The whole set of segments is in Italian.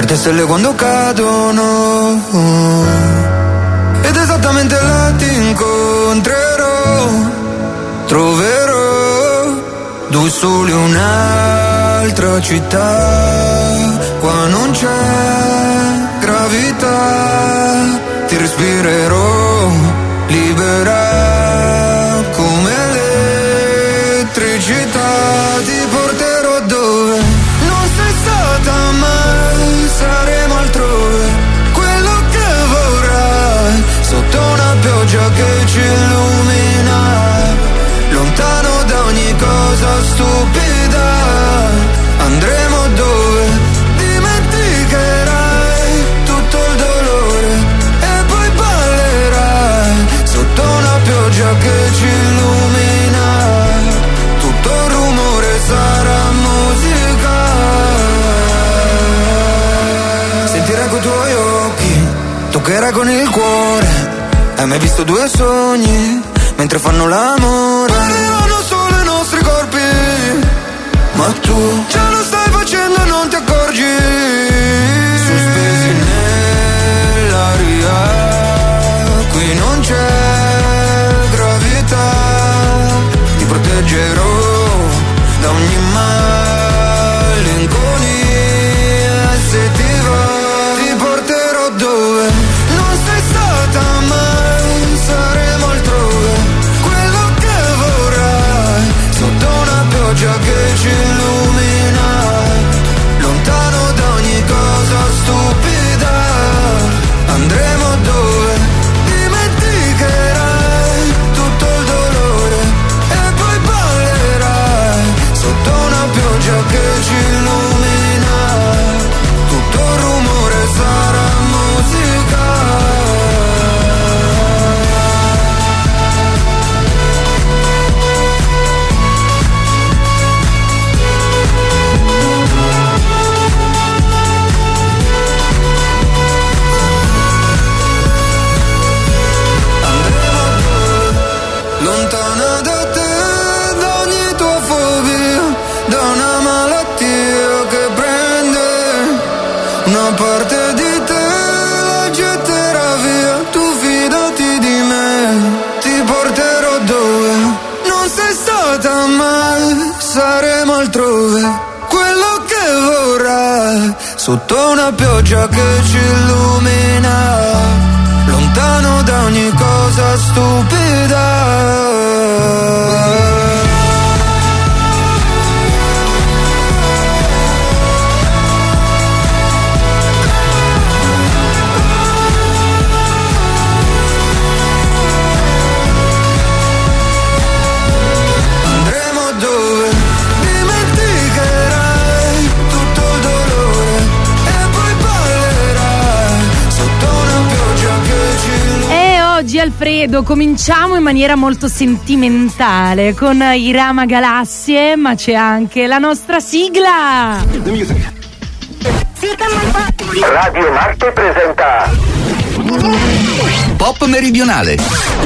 certe stelle quando cadono, ed esattamente là ti incontrerò, troverò due soli, un'altra città, qua non c'è gravità, ti respirerò libera come elettricità, ti porterò dove non sei stata mai, saremo altrove, quello che vorrai, sotto una pioggia che ci illumina, lontano da ogni cosa stupida, andremo dove dimenticherai tutto il dolore e poi ballerai sotto una pioggia che ci illumina, tutto il rumore sarà musica, sentirai coi tuoi occhi, toccherai con il cuore, hai mai visto due sogni mentre fanno l'amore? Parleranno solo i nostri corpi, ma tu già lo stai facendo e non ti accorgi, sospesi nell'aria, qui non c'è gravità, ti proteggerò da ogni malinconia, se ti va ti porterò dove non sei stata mai, saremo altrove, quello che vorrai, sotto una pioggia che ci illumina, lontano da ogni cosa stupida, andremo dove dimenticherai tutto il dolore e poi ballerai sotto una pioggia che ci illumina, tutto il rumore sarà musica. Lontana da te, da ogni tua fobia, da una malattia che prende una parte di te, la getterà via, tu fidati di me, ti porterò dove non sei stata mai, saremo altrove, quello che vorrai, sotto una pioggia che ci illumina, lontano da ogni cosa stupida. Andremo dove dimenticherai tutto il dolore e poi ballerai sotto una pioggia che ci illumina. E oggi, Alfredo, cominciamo in maniera molto sentimentale con i Rama Galassie, ma c'è anche la nostra sigla. Radio Marte presenta Pop Meridionale.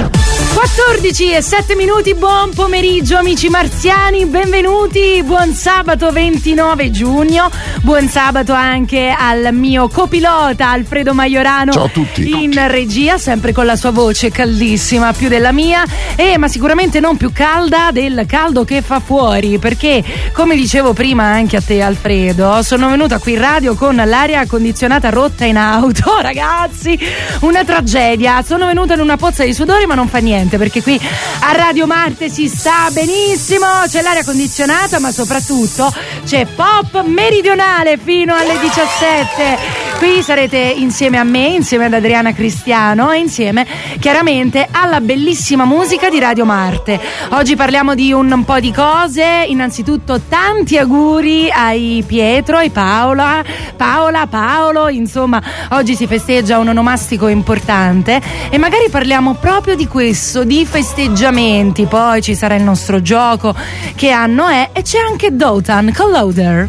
14:07, buon pomeriggio amici marziani, benvenuti, buon sabato 29 giugno, buon sabato anche al mio copilota Alfredo Maiorano. Ciao a tutti. In regia, sempre con la sua voce caldissima, più della mia, ma sicuramente non più calda del caldo che fa fuori, perché come dicevo prima anche a te Alfredo, sono venuta qui in radio con l'aria condizionata rotta in auto, ragazzi, una tragedia, sono venuta in una pozza di sudore, ma non fa niente, perché qui a Radio Marte si sta benissimo, c'è l'aria condizionata, ma soprattutto c'è Pop Meridionale fino alle 17. Qui sarete insieme a me, insieme ad Adriana Cristiano e insieme chiaramente alla bellissima musica di Radio Marte. Oggi parliamo di un po' di cose, innanzitutto tanti auguri ai Pietro, ai Paola, Paolo, insomma oggi si festeggia un onomastico importante e magari parliamo proprio di questo, di festeggiamenti. Poi ci sarà il nostro gioco, che anno è, e c'è anche Dotan con Loader.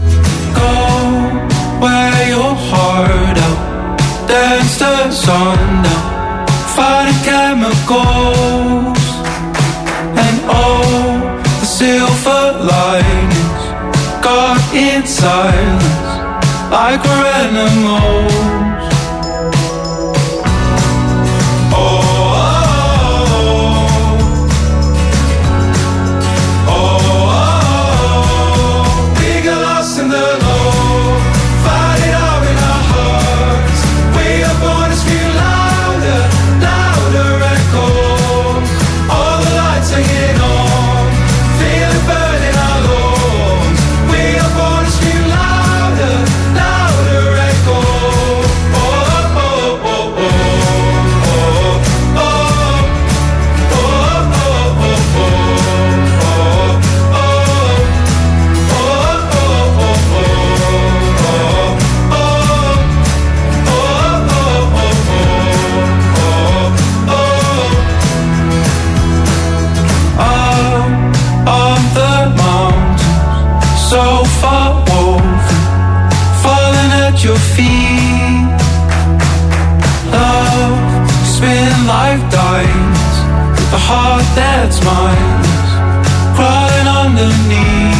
Wear your heart out, dance the sun down, fight chemicals, and all the silver linings got in silence. like we're animals. So far woven, falling at your feet. Love, spin like diamonds, with a heart that's mindless, crawling underneath.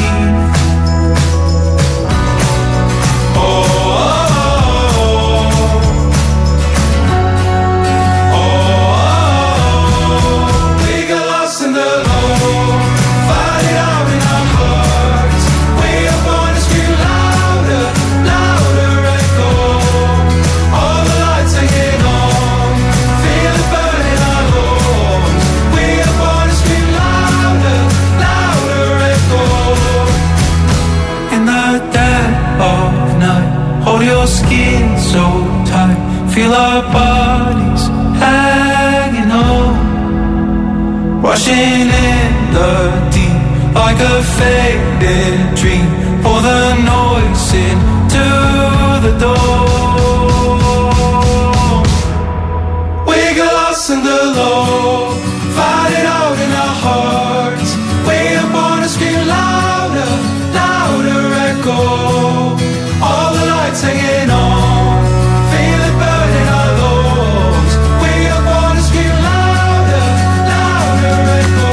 We got lost in the low, find it out in our hearts. We are born to scream louder, louder echo. All the lights hanging on, feel it burn in our lungs. We are born to scream louder, louder echo. In the dead of night, hold your skin so tight, feel our bodies hanging on, rushing in the deep like a faded dream. Pour the noise into the door. We got lost in the low, find it out in our hearts. We are born to scream louder, louder echo. All the lights hanging on, feel it burn in our lungs. We are born to scream louder, louder echo.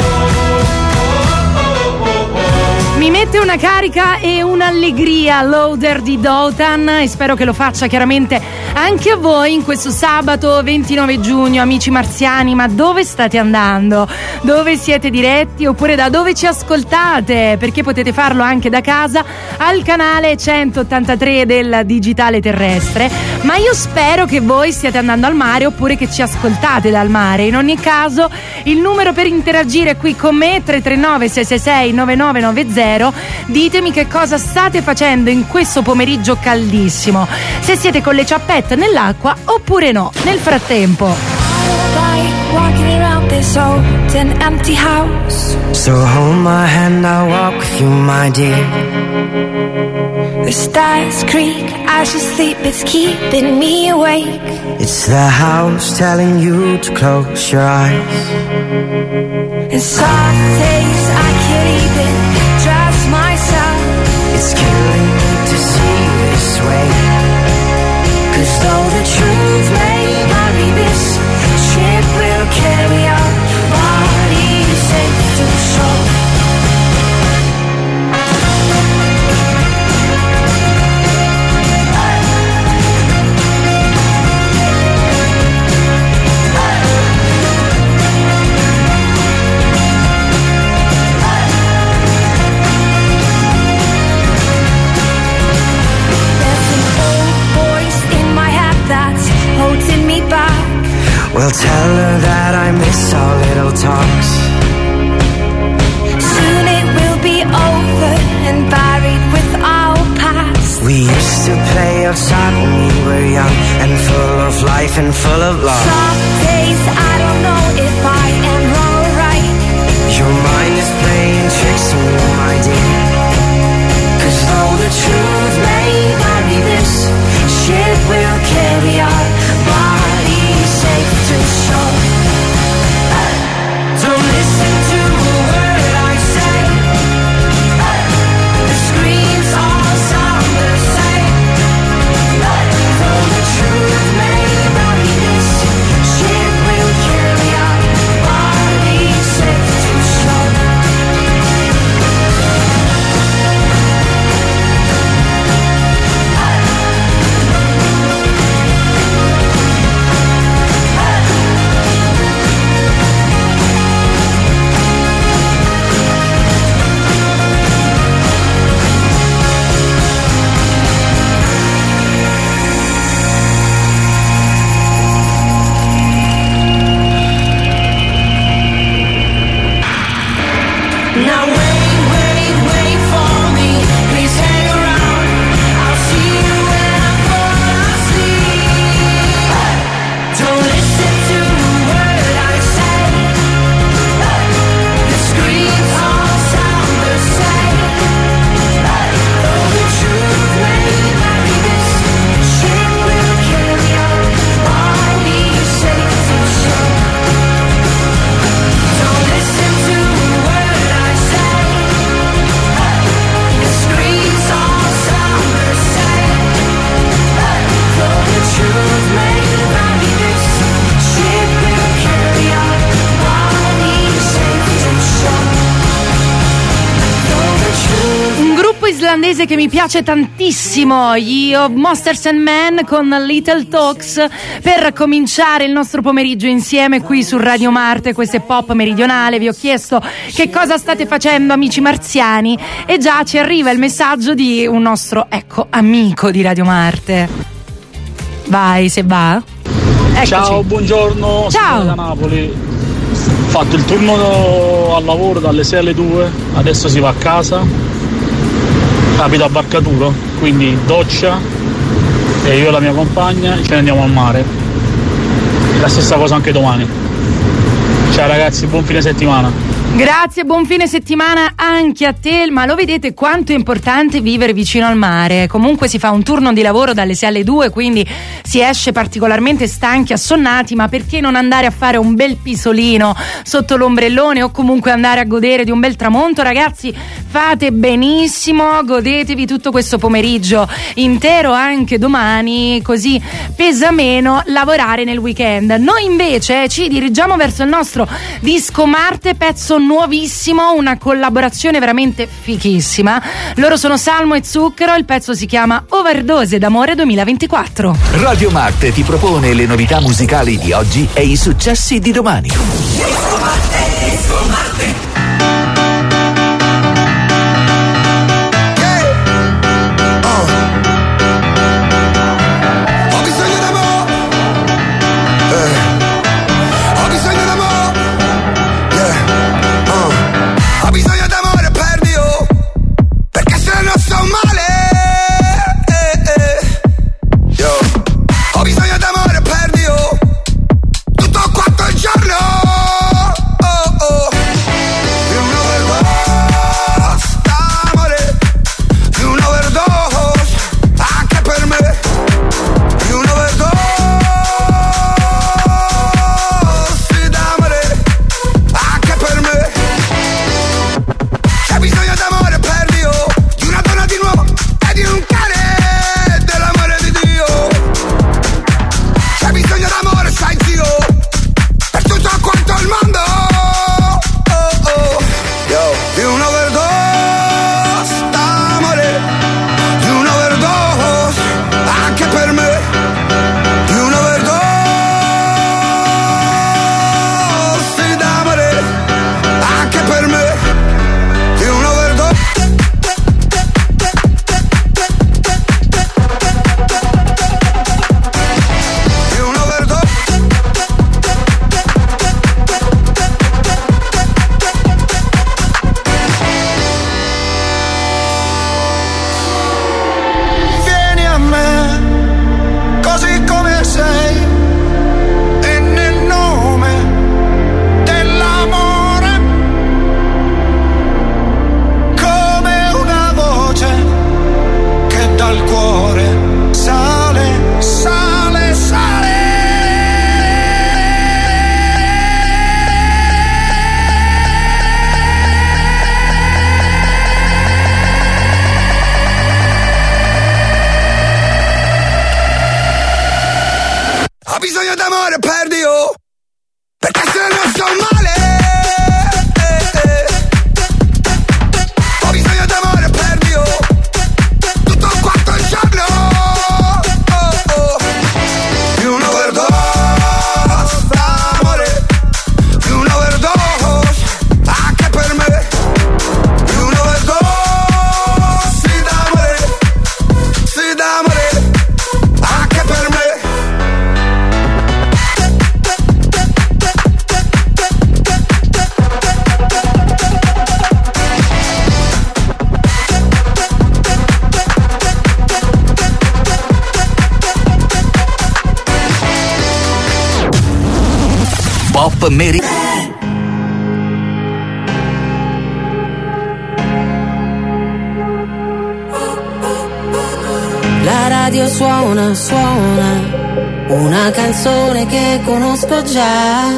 Mi mette una carica e un'allegria Loader di Dotan e spero che lo faccia chiaramente anche a voi in questo sabato 29 giugno, amici marziani. Ma dove state andando? Dove siete diretti oppure da dove ci ascoltate? Perché potete farlo anche da casa al canale 183 del digitale terrestre, ma io spero che voi stiate andando al mare oppure che ci ascoltate dal mare. In ogni caso il numero per interagire qui con me 339 666 9990. Ditemi che cosa state facendo in questo pomeriggio caldissimo, se siete con le ciappette nell'acqua oppure no. Nel frattempo, walking around this old and empty house. So hold my hand, I'll walk with you, my dear. The stars creak as you sleep, it's keeping me awake. It's the house telling you to close your eyes. And some days I can't even trust myself. It's killing me to see this way. 'Cause though the truth may vary, this ship will carry our bodies safe to shore. Well, tell her that I miss our little talks. Soon it will be over and buried with our past. We used to play outside when we were young and full of life and full of love. Some days I don't know if I am wrong or right. Your mind is playing tricks on you, my dear. 'Cause though the truth may vary, this ship will carry our bodies safe to shore. Now wait for me. Please hang around. I'll see you when I fall asleep. Don't listen to a word I say. The screams all sound the same. Though the truth may vary, this ship will carry our bodies safe to shore. Don't listen to a word I say. The screams all sound the same. Though the truth may vary, this ship will carry our bodies safe to shore. Though the truth. Un gruppo islandese che mi piace tantissimo, gli Monsters and Men con Little Talks, per cominciare il nostro pomeriggio insieme qui su Radio Marte. Questo è Pop Meridionale. Vi ho chiesto che cosa state facendo, amici marziani, e già ci arriva il messaggio di un nostro, amico di Radio Marte. Vai, se va. Eccoci. Ciao, buongiorno, Ciao. sono da Napoli. Ho fatto il turno al lavoro dalle 6 alle 2, adesso si va a casa. Abito a Barcaturo, quindi doccia e io e la mia compagna ce ne andiamo al mare. La stessa cosa anche domani. Ciao ragazzi, buon fine settimana. Grazie, buon fine settimana anche a te. Ma lo vedete quanto è importante vivere vicino al mare? Comunque si fa un turno di lavoro dalle 6 alle 2, quindi si esce particolarmente stanchi, assonnati, ma perché non andare a fare un bel pisolino sotto l'ombrellone o comunque andare a godere di un bel tramonto? Ragazzi, fate benissimo, godetevi tutto questo pomeriggio intero, anche domani, così pesa meno lavorare nel weekend. Noi invece ci dirigiamo verso il nostro disco Marte, pezzo nuovissimo, una collaborazione veramente fichissima. Loro sono Salmo e Zucchero, il pezzo si chiama Overdose d'amore 2024. Radio Marte ti propone le novità musicali di oggi e i successi di domani. Ho bisogno d'amore. Ho bisogno d'amore. Ho bisogno d'amore per Dio, perché se no sto male. Ho bisogno d'amore per Dio, tutto quanto il giorno. Di un'overdose d'amore, di un'overdose anche per me. Di un'overdose d'amore anche per me. C'è bisogno d'amore per Dio, di una donna di nuovo e di un cane, dell'amore di Dio. C'è bisogno d'amore, sai zio, per tutto quanto il mondo. Di un'overdose d'amore, di un'overdose anche per me. Di un'overdose d'amore anche per me. Di un'overdose. Di un'overdose. Vieni a me, così come sei, e nel nome dell'amore, come una voce che dal cuore sale, sale, sale. Ho bisogno d'amore per Dio, perché se no sto male. Ho bisogno d'amore per Dio, tutto quanto il giorno. Di un'overdose d'amore, di un'overdose anche per me. Di un'overdose d'amore anche per me. Mary. La radio suona, suona, una canzone che conosco già.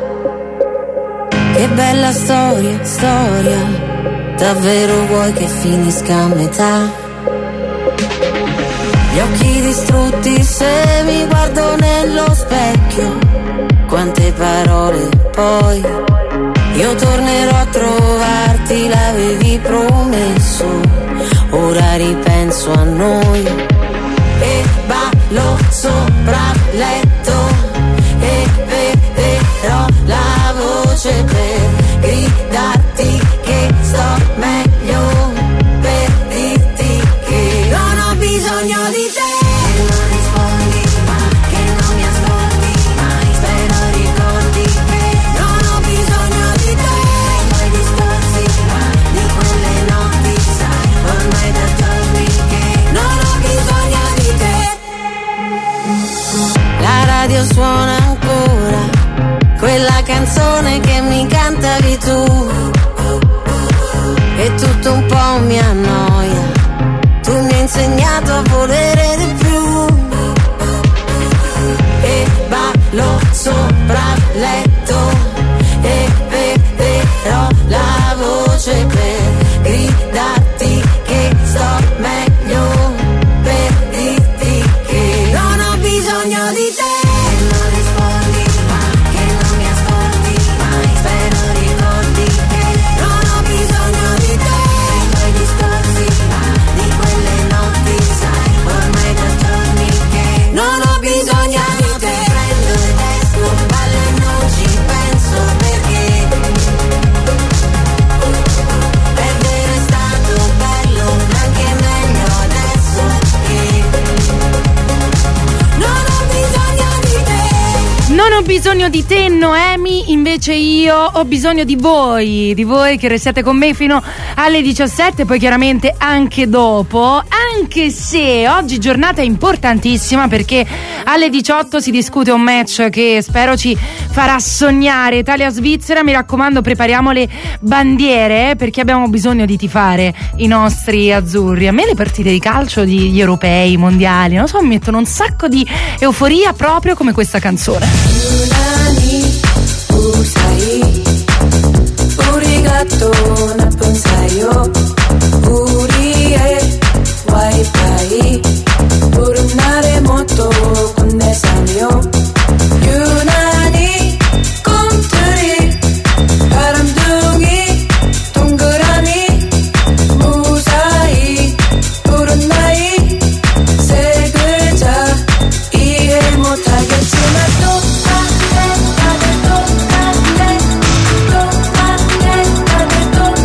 Che bella storia, storia, davvero vuoi che finisca a metà? Gli occhi distrutti se mi guardo nello specchio, quante parole poi, io tornerò a trovarti, l'avevi promesso, ora ripenso a noi. E ballo sopra il letto e beverò la voce per gridarti che sto meglio, per dirti che non ho bisogno di te. Che non rispondi ma che non mi ascolti mai, spero ricordi che non ho bisogno di te. Quei discorsi ma di quelle notti sai, ormai da giorni che non ho bisogno di te. La radio suona ancora, quella canzone che mi cantavi tu, e tutto un po' mi annoia, tu mi hai insegnato a volere di più. E ballo sopra il letto e beverò la voce per gridarti che sto meglio, per dirti che non ho bisogno di te. Che non rispondi ma che non mi ascolti mai, spero ricordi che non ho bisogno di te. Quei discorsi ma di quelle notti sai, ormai da giorni che non ho bisogno di te. Prendo e esco, ballo e non ci penso perché perdere è stato bello, ma anche meglio adesso che non ho bisogno di te. Non ho bisogno di te, Noemi, invece io ho bisogno di voi che restiate con me fino alle 17, poi chiaramente anche dopo, anche se oggi giornata importantissima perché alle 18 si discute un match che spero ci farà sognare, Italia-Svizzera. Mi raccomando, prepariamo le bandiere perché abbiamo bisogno di tifare i nostri azzurri. A me le partite di calcio, gli europei, mondiali, non so, mi mettono un sacco di euforia proprio come questa canzone. Gatto nappun sayo Uriye wifi Urunare moto kunne samyo Yunani konturi Baramdungi 동그라미 무사히 urunai 세 글자 이해 못하겠지만 똑같네 다들 똑같네 똑같네 다들 똑같네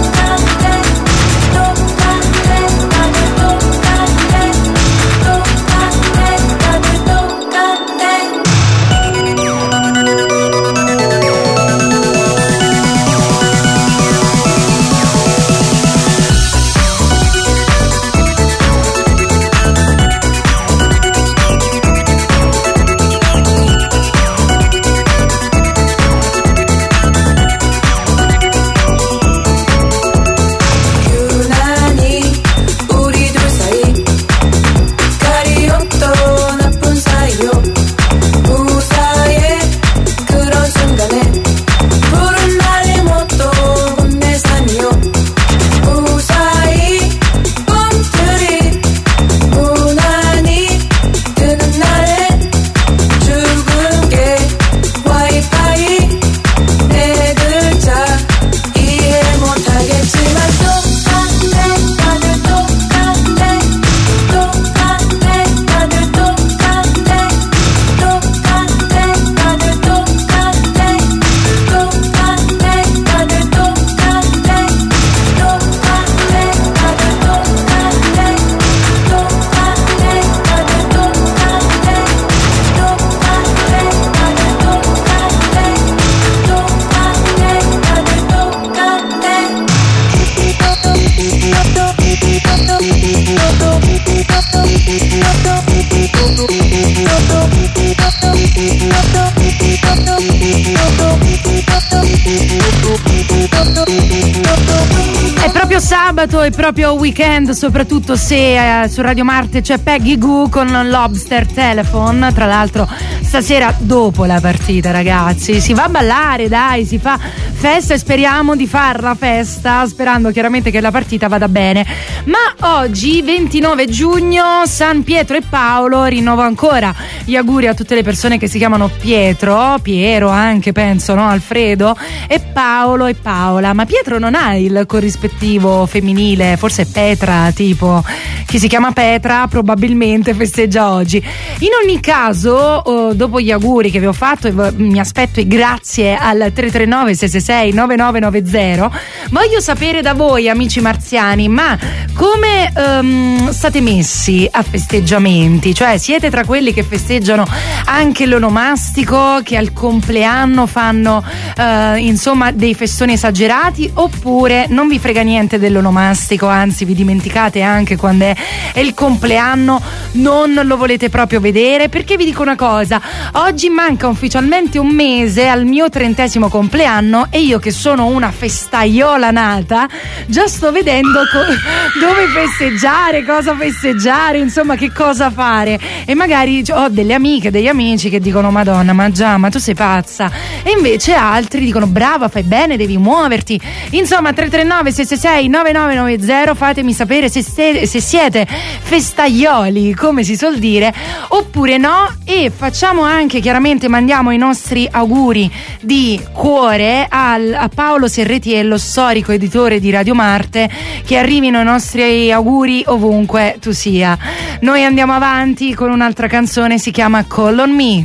È proprio sabato, è proprio weekend, soprattutto se su Radio Marte c'è Peggy Goo con Lobster Telephone. Tra l'altro stasera dopo la partita, ragazzi, si va a ballare, dai, si fa festa e speriamo di farla festa, sperando chiaramente che la partita vada bene. Ma oggi 29 giugno, San Pietro e Paolo, rinnovo ancora gli auguri a tutte le persone che si chiamano Piero anche, penso, no? Alfredo e Paolo e Paola. Ma Pietro non ha il corrispettivo femminile, forse Petra, tipo chi si chiama Petra probabilmente festeggia oggi. In ogni caso, dopo gli auguri che vi ho fatto, mi aspetto i grazie al 339 666 9990, voglio sapere da voi, amici marziani, ma come state messi a festeggiamenti? Cioè, siete tra quelli che festeggiano anche l'onomastico, che al compleanno fanno insomma dei festoni esagerati, oppure non vi frega niente dell'onomastico, anzi vi dimenticate anche quando è il compleanno, non lo volete proprio vedere? Perché vi dico una cosa, oggi manca ufficialmente un mese al mio 30° compleanno e io, che sono una festaiola nata, già sto vedendo dove festeggiare, cosa festeggiare, insomma che cosa fare, e magari ho delle amiche, degli amici che dicono Madonna, ma tu sei pazza, e invece altri dicono brava, fai bene, devi muoverti. Insomma, 339 666 9990, fatemi sapere se siete festaioli, come si suol dire, oppure no. E facciamo anche, chiaramente mandiamo i nostri auguri di cuore a Paolo Serretiello, storico editore di Radio Marte, che arrivino i nostri auguri ovunque tu sia. Noi andiamo avanti con un'altra canzone, si chiama Call on Me.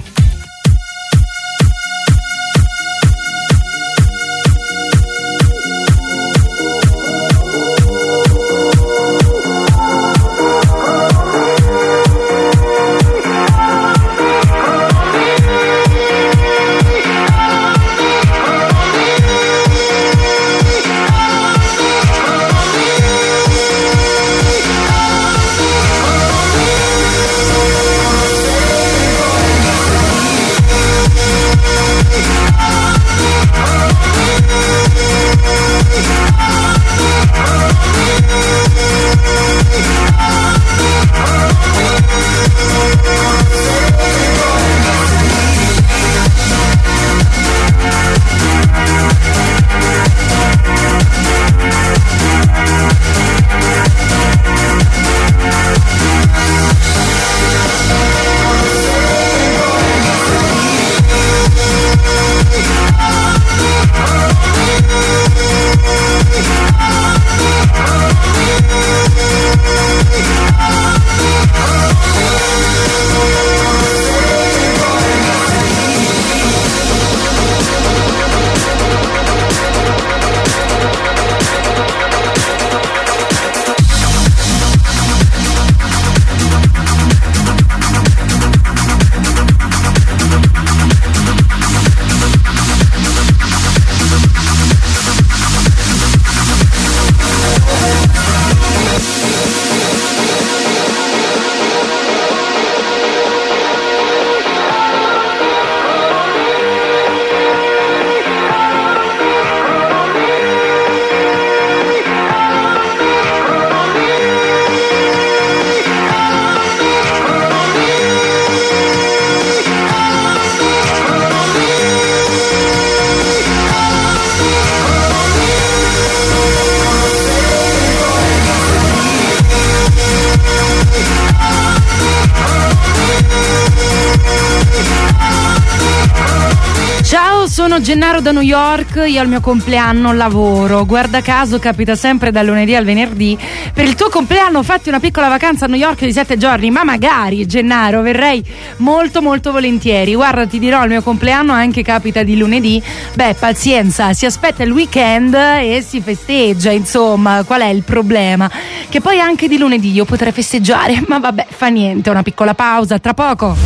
Sono Gennaro da New York, io al mio compleanno lavoro, guarda caso capita sempre dal lunedì al venerdì. Per il tuo compleanno fatti una piccola vacanza a New York di 7 giorni, ma magari, Gennaro, verrei molto molto volentieri. Guarda, ti dirò, il mio compleanno anche capita di lunedì. Beh, pazienza, si aspetta il weekend e si festeggia, insomma, qual è il problema? Che poi anche di lunedì io potrei festeggiare, ma vabbè, fa niente, una piccola pausa, tra poco.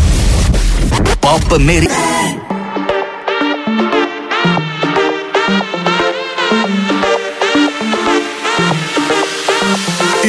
Pop Mary.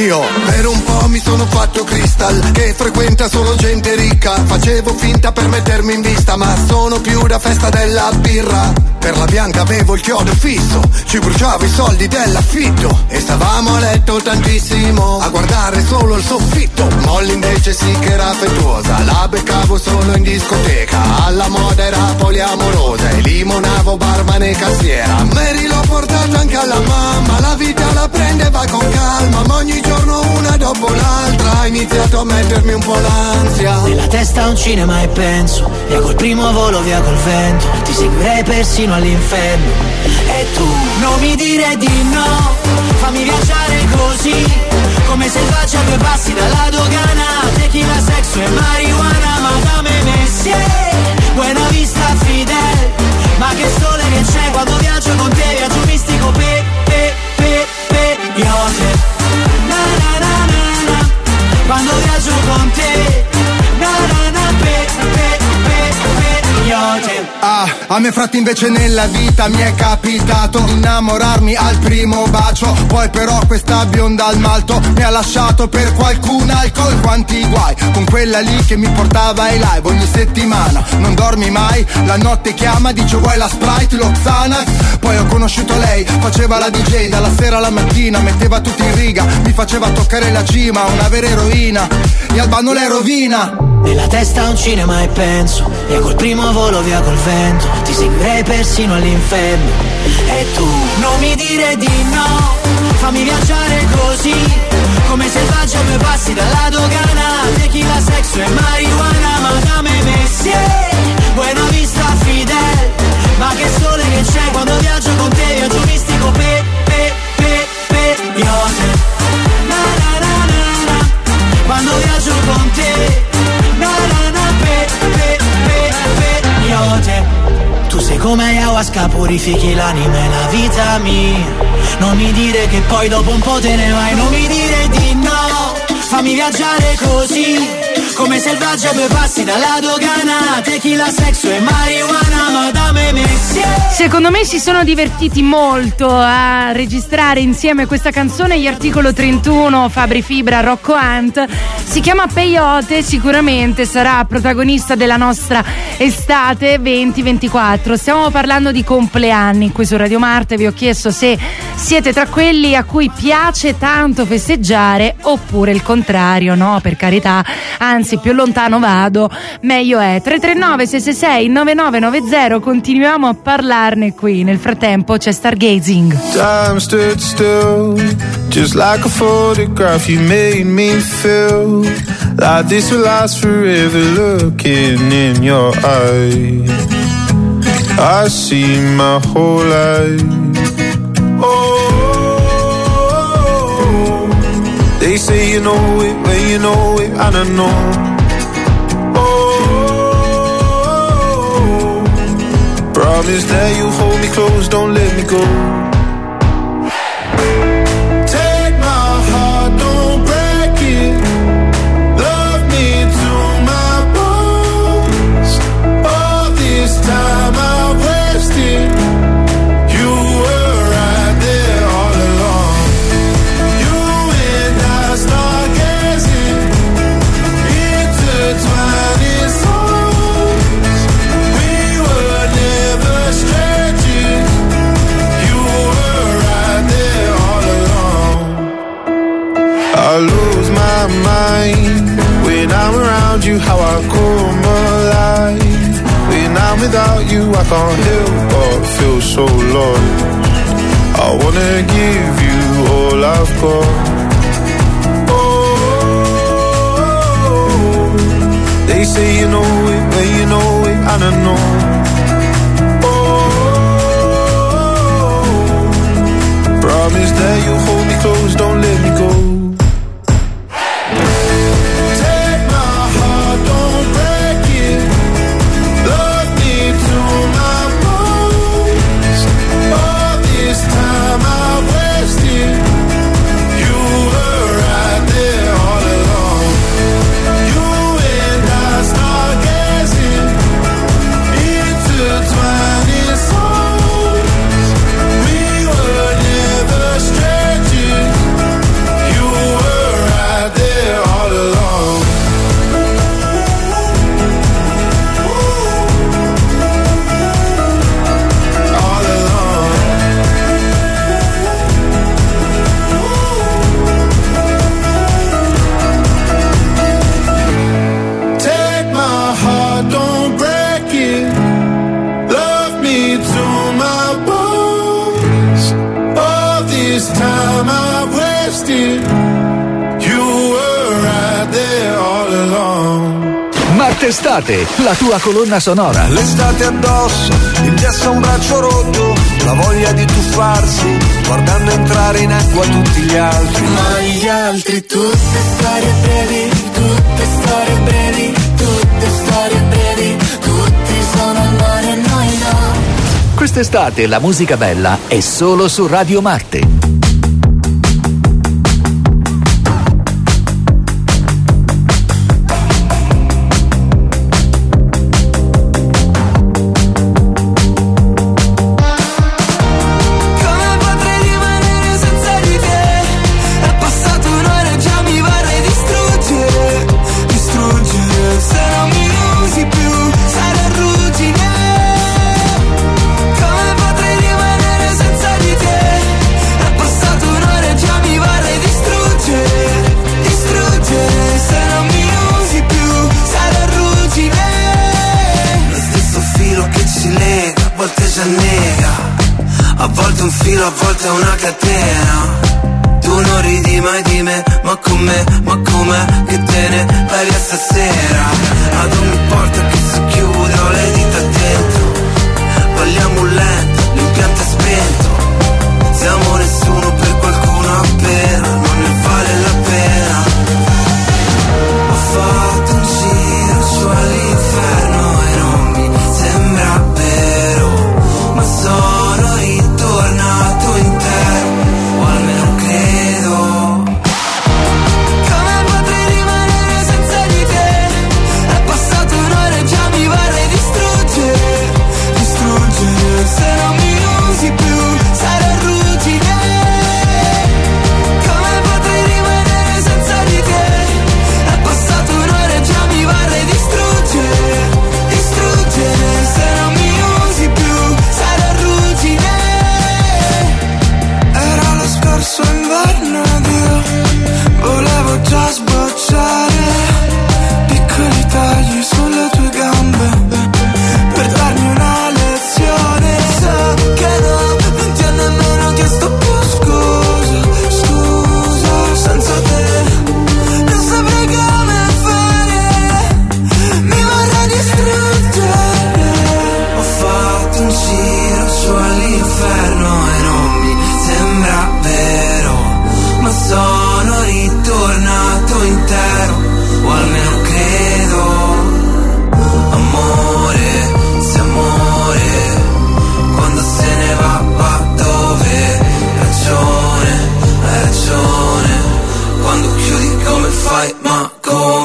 Io per un po' mi sono fatto Crystal, che frequenta solo gente ricca. Facevo finta per mettermi in vista, ma sono più da festa della birra. Per la bianca avevo il chiodo fisso, ci bruciavo i soldi dell'affitto e stavamo a letto tantissimo a guardare solo il soffitto. Molly invece sì che era affettuosa, la beccavo solo in discoteca, alla moda era poliamorosa e limonavo barman e cassiera. Mary l'ho portata anche alla mamma, la vita la prendeva con calma, ma ogni giorno una dopo l'altra ha iniziato a mettermi un po' l'ansia. Nella testa un cinema e penso, via col primo volo, via col vento, ti seguirei persino all'inferno. E tu non mi dire di no, fammi viaggiare così, come selvaggia a due passi dalla dogana. Tequila, sexo e marijuana, Madame Messier, Buena Vista Fidel. Ma che sole che c'è quando viaggio con te, viaggio mistico iote. Na na na na na, quando viaggio con te, na na na iote. Ah, a me fratti invece nella vita mi è capitato innamorarmi al primo bacio. Poi però questa bionda al malto mi ha lasciato per qualcun alcol. Quanti guai con quella lì che mi portava ai live ogni settimana. Non dormi mai, la notte chiama, dice vuoi la Sprite, lo Xanax. Poi ho conosciuto lei, faceva la DJ dalla sera alla mattina, metteva tutti in riga, mi faceva toccare la cima, una vera eroina, e Albano le rovina. Nella testa un cinema e penso, via col primo volo, via col vento, ti seguirei persino all'inferno. E tu non mi dire di no, fammi viaggiare così, come selvaggia a due passi dalla dogana. Tequila, sexo e marijuana, Madame Messier, Buena Vista Fidel. Ma che sole che c'è quando viaggio con te, viaggio mistico iote. Na na na na na, quando viaggio con te, na na na iote. Tu sei come ayahuasca, purifichi l'anima e la vita mia. Non mi dire che poi dopo un po' te ne vai, non mi dire di no, fammi viaggiare così, come selvaggia a due passi dalla dogana. Tequila, sexo e marijuana, Madame Messier. Secondo me si sono divertiti molto a registrare insieme questa canzone gli Articolo 31, Fabri Fibra, Rocco Hunt. Si chiama Peyote, sicuramente sarà protagonista della nostra estate 2024. Stiamo parlando di compleanni qui su Radio Marte. Vi ho chiesto se siete tra quelli a cui piace tanto festeggiare oppure il contrario, no? Per carità, anzi più lontano vado meglio è. 339 666 9990, continuiamo a parlarne qui. Nel frattempo c'è Stargazing. Time stood still, just like a photograph. You made me feel like this will last forever. Looking in your eyes, I see my whole life. Oh, they say you know it, when you know it, and I know. Oh, promise that you hold me close, don't let me go. Take my heart, don't break it. Love me to my bones. All this time I wasted. You were right there all along. You and I stargazing, intertwining souls. We were never strangers. You were right there all along. I lose my mind when I'm around you, how I come alive. When I'm without you, I can't help but feel so lost. I wanna give you all I've got. Oh, they say you know it, when you know it, and I know. Oh, promise that you'll hold me close, don't let me go. Take my heart, don't break it. Love me to my bones. All this time I wasted. You were right there all along. You and I stargazing, Quest'estate, la tua colonna sonora. L'estate addosso, ingessa un braccio rotto, la voglia di tuffarsi, guardando entrare in acqua tutti gli altri. Ma gli altri, tutte storie brevi, tutte storie brevi, tutte storie brevi, tutti sono al mare e noi no. Quest'estate la musica bella è solo su Radio Marte. A volte un filo, a volte una catena. Tu non ridi mai di me, ma com'è che te ne vai via stasera? Ad ogni porta che si chiude ho le dita dentro. Balliamo lento, l'impianto è spento. Siamo nessuno per qualcuno appena, non ne vale la pena. Ho fatto un giro su all'inferno e non mi sembra vero, ma sono ritornato intero, o almeno credo. Come potrei rimanere senza di te? È passato un'ora e già mi vorrei distruggere, distruggere. Se non mi usi più sarò ruggine. Come potrei rimanere senza di te? È passato un'ora e già mi vorrei distruggere, distruggere. Se non mi usi più sarò ruggine. Era lo scorso inverno ed io volevo già sbocciare piccoli tagli sulle tue gambe per darmi una lezione. So che no, non ti ho nemmeno chiesto più scusa, scusa. Senza te non saprei come fare, mi vorrei distruggere. Ho fatto un giro su all'inferno e non mi sembra vero, ma sono ritornato intero, o almeno credo. Amore, se amore, quando se ne va dove? Ragione, hai ragione, quando chiudi come fai, ma come?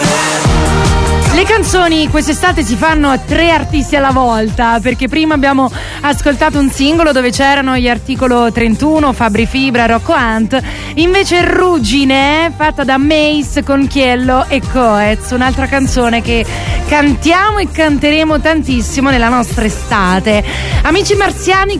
Le canzoni quest'estate si fanno a 3 artisti alla volta, perché prima abbiamo ascoltato un singolo dove c'erano gli Articolo 31, Fabri Fibra, Rocco Hunt, invece Ruggine fatta da Mace con Chiello e Coez, un'altra canzone che cantiamo e canteremo tantissimo nella nostra estate. Amici marziani,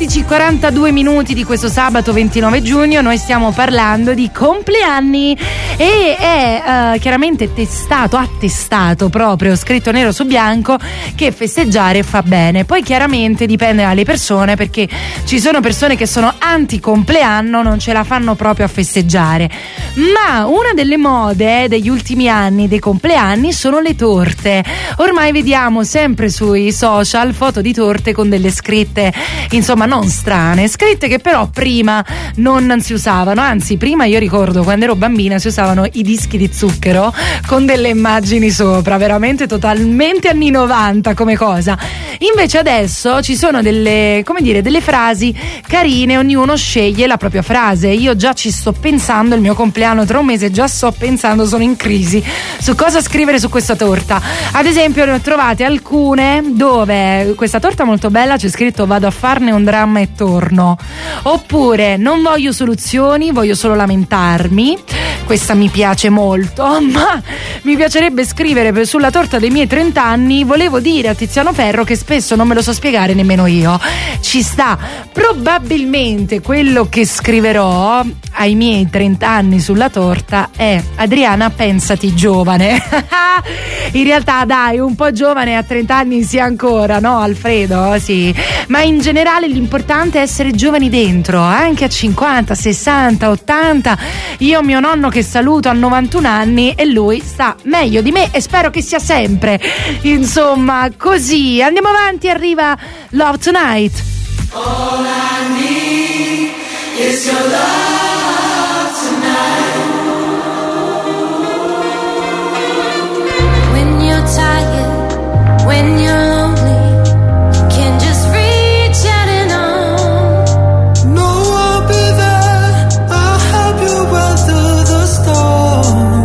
14:42 minuti di questo sabato 29 giugno, noi stiamo parlando di compleanni e è chiaramente attestato proprio, scritto nero su bianco, che festeggiare fa bene. Poi chiaramente dipende dalle persone, perché ci sono persone che sono anti-compleanno, non ce la fanno proprio a festeggiare. Ma una delle mode degli ultimi anni dei compleanni sono le torte. Ormai vediamo sempre sui social foto di torte con delle scritte, insomma non strane, scritte che però prima non si usavano. Anzi, prima io ricordo quando ero bambina si usavano i dischi di zucchero con delle immagini sopra, veramente totalmente anni 90 come cosa. Invece adesso ci sono delle frasi carine, ognuno sceglie la propria frase. Io già ci sto pensando, il mio compleanno tra un mese, già sto pensando, sono in crisi su cosa scrivere su questa torta. Ad esempio ne ho trovate alcune dove questa torta molto bella c'è scritto vado a farne un dramma e torno, oppure non voglio soluzioni, voglio solo lamentarmi. Questa mi piace molto, ma mi piacerebbe scrivere sulla torta dei miei 30 anni volevo dire a Tiziano Ferro che spesso non me lo so spiegare nemmeno io. Ci sta. Probabilmente quello che scriverò ai miei 30 anni sulla torta è Adriana, pensati giovane. In realtà dai, un po' giovane a 30 anni sia ancora, no Alfredo? Sì, ma in generale l'importante è essere giovani dentro, anche a 50, 60, 80. Io ho mio nonno che che saluto, a 91 anni e lui sta meglio di me e spero che sia sempre. Insomma, così. Andiamo avanti, arriva Love Tonight. All I need is your love tonight. When you're tired, when you're lonely, you can just reach out and on. No, I'll be there. I'll help you weather the storm.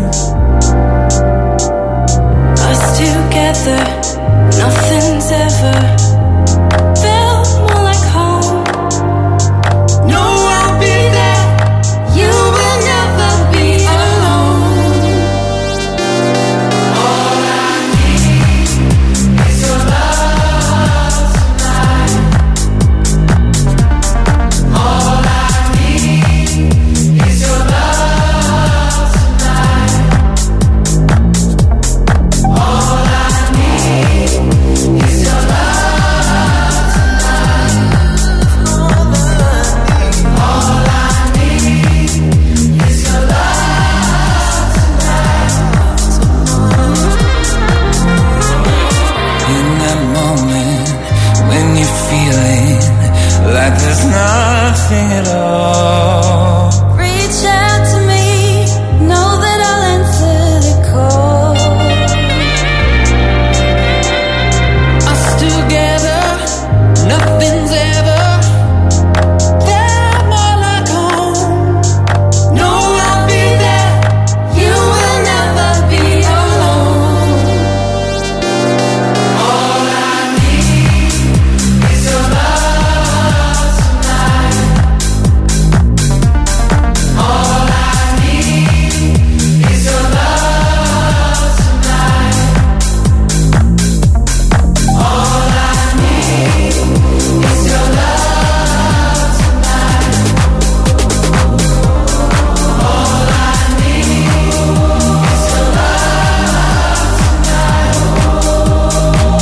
Us together, nothing's ever felt more like home. No, I'll be there. You will never be alone. All I need is your love tonight. All I need is your love tonight. All I need is your love tonight. All I need is your love In that moment when you're feeling like there's nothing at all, Reach out to me, know that I'll answer the call. us together, nothing's ever felt more like home. No, I'll be there. You will never be alone. All I need is your love tonight. All I need is your love tonight. All I need is your love tonight. All I need is your love tonight.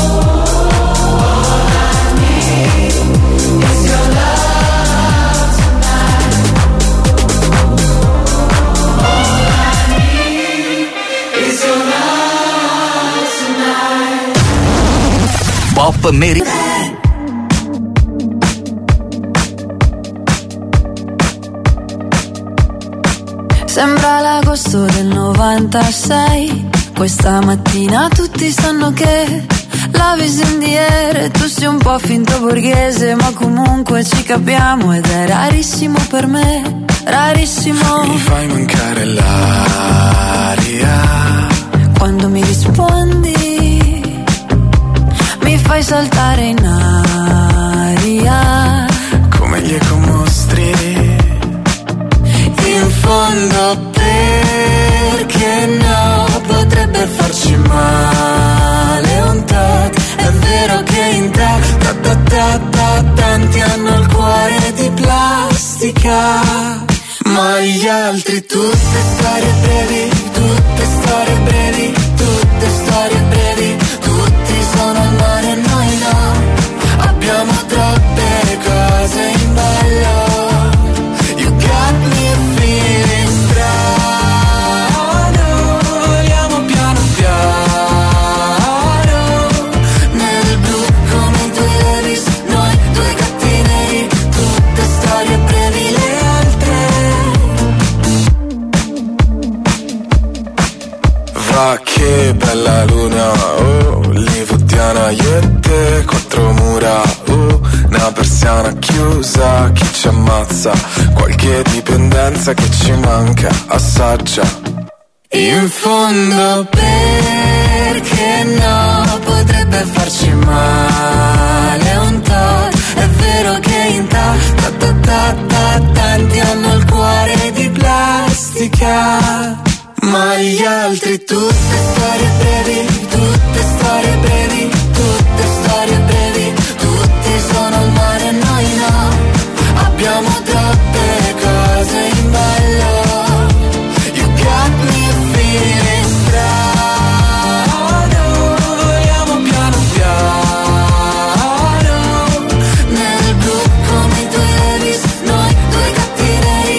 Is your love tonight. Pop Mary. Sembra l'agosto del 96. Questa mattina tutti sanno che la visi in the air e tu sei un po' finto borghese, ma comunque ci capiamo ed è rarissimo per me, rarissimo. mi fai mancare l'aria. Quando mi rispondi mi fai saltare in aria. Come gli ecomostri. In fondo perché no, potrebbe farci male un tot. È vero che in te tanti hanno il cuore di plastica, ma gli altri tutte storie brevi, tutte storie brevi, tutte storie brevi. Tutti sono al mare e noi no, abbiamo troppe cose in ballo. You got me feeling strano, vogliamo piano piano, nel blu come i tuoi Levi's, noi due gatti neri, tutte storie brevi le altre. Va che bella luna, oh, hollywoodiana, io e te, quattro mura, una persiana chiusa, chi ci ammazza, qualche dipendenza che ci manca, assaggia. In fondo perché no, potrebbe farci male un tot. È vero che in tanti hanno il cuore di plastica, ma gli altri tutte storie brevi, tutte storie brevi, tutte storie brevi. Tutti sono al mare e noi no, abbiamo troppe cose in ballo. You got me feeling strano, vogliamo piano piano, nel blu come i tuoi Levi's, noi due gatti neri.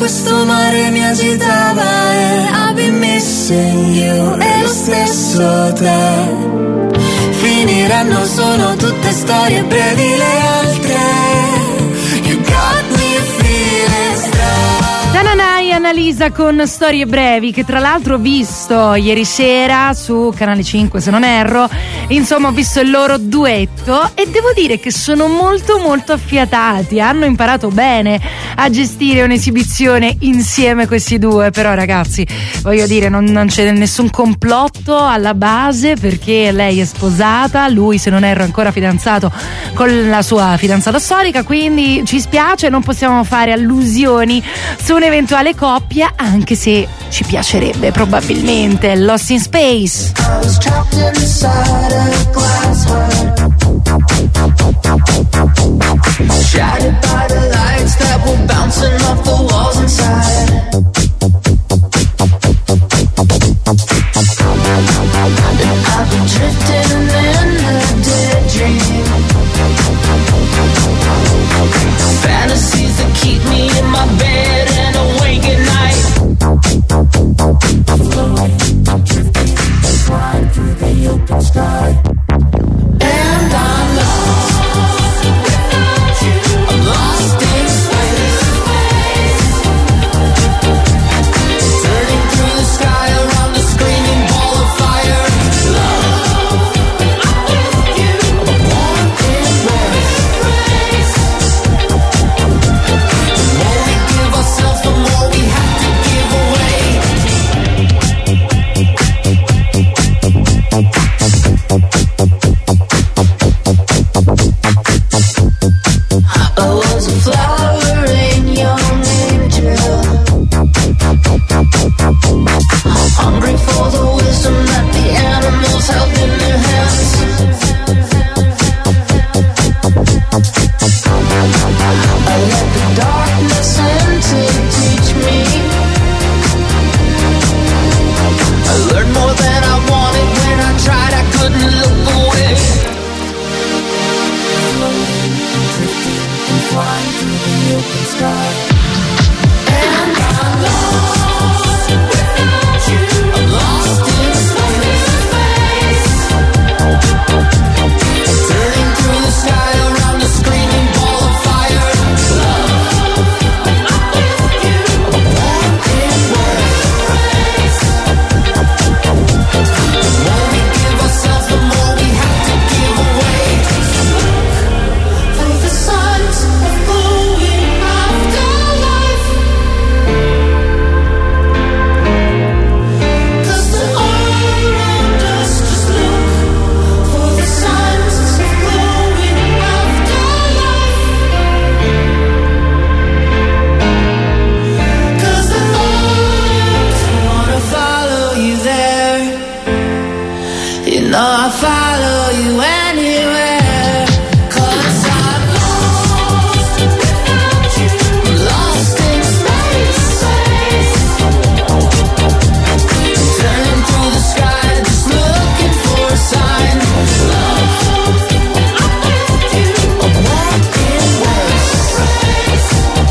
questo mare mi agitava e I've been missing you. E lo stesso te. Finiranno solo tutte storie brevi le altre. You got me feeling strong. Tananai e Annalisa con Storie brevi, che tra l'altro ho visto ieri sera su Canale 5 se non erro. Insomma, ho visto il loro duetto e devo dire che sono molto molto affiatati, hanno imparato bene a gestire un'esibizione insieme questi due. Però ragazzi, voglio dire, non c'è nessun complotto alla base, perché lei è sposata, lui se non erro è ancora fidanzato con la sua fidanzata storica, quindi ci spiace, non possiamo fare allusioni su un'eventuale coppia, anche se ci piacerebbe probabilmente. Lost in Space. I was trapped inside a glass heart, shattered by the lights that were bouncing off the walls inside. And I've been drifting in a dead dream, fantasies that keep me in my bed and awake at night. Drifting, flying through the open sky. And I'm lost without you. I'm lost in space. Turning through the sky around a screaming ball of fire. Love, I'm with you. I'm born in space. The more we give ourselves, the more we have to give away. I was a flowering young angel, hungry for the wisdom that the animals held in their hands. I let the darkness in to teach me. I learned more than I wanted. When I tried, I couldn't look away. Flying through the open sky. And I'm lost without you. I'm lost in space. Turning through the sky around a screaming ball of fire. Love, I'm with you. I'm born in space. The more we give ourselves, the more we have to give away. For the signs of glowing afterlife, 'cause they're all around us. Just look for the signs of glowing afterlife, 'cause they're all around. I wanna follow you there. You know I'll follow you anywhere. 'Cause I'm lost without you. I'm lost in space. Turning through the sky, just looking for a sign. Love, I'm with you. I'm born in space.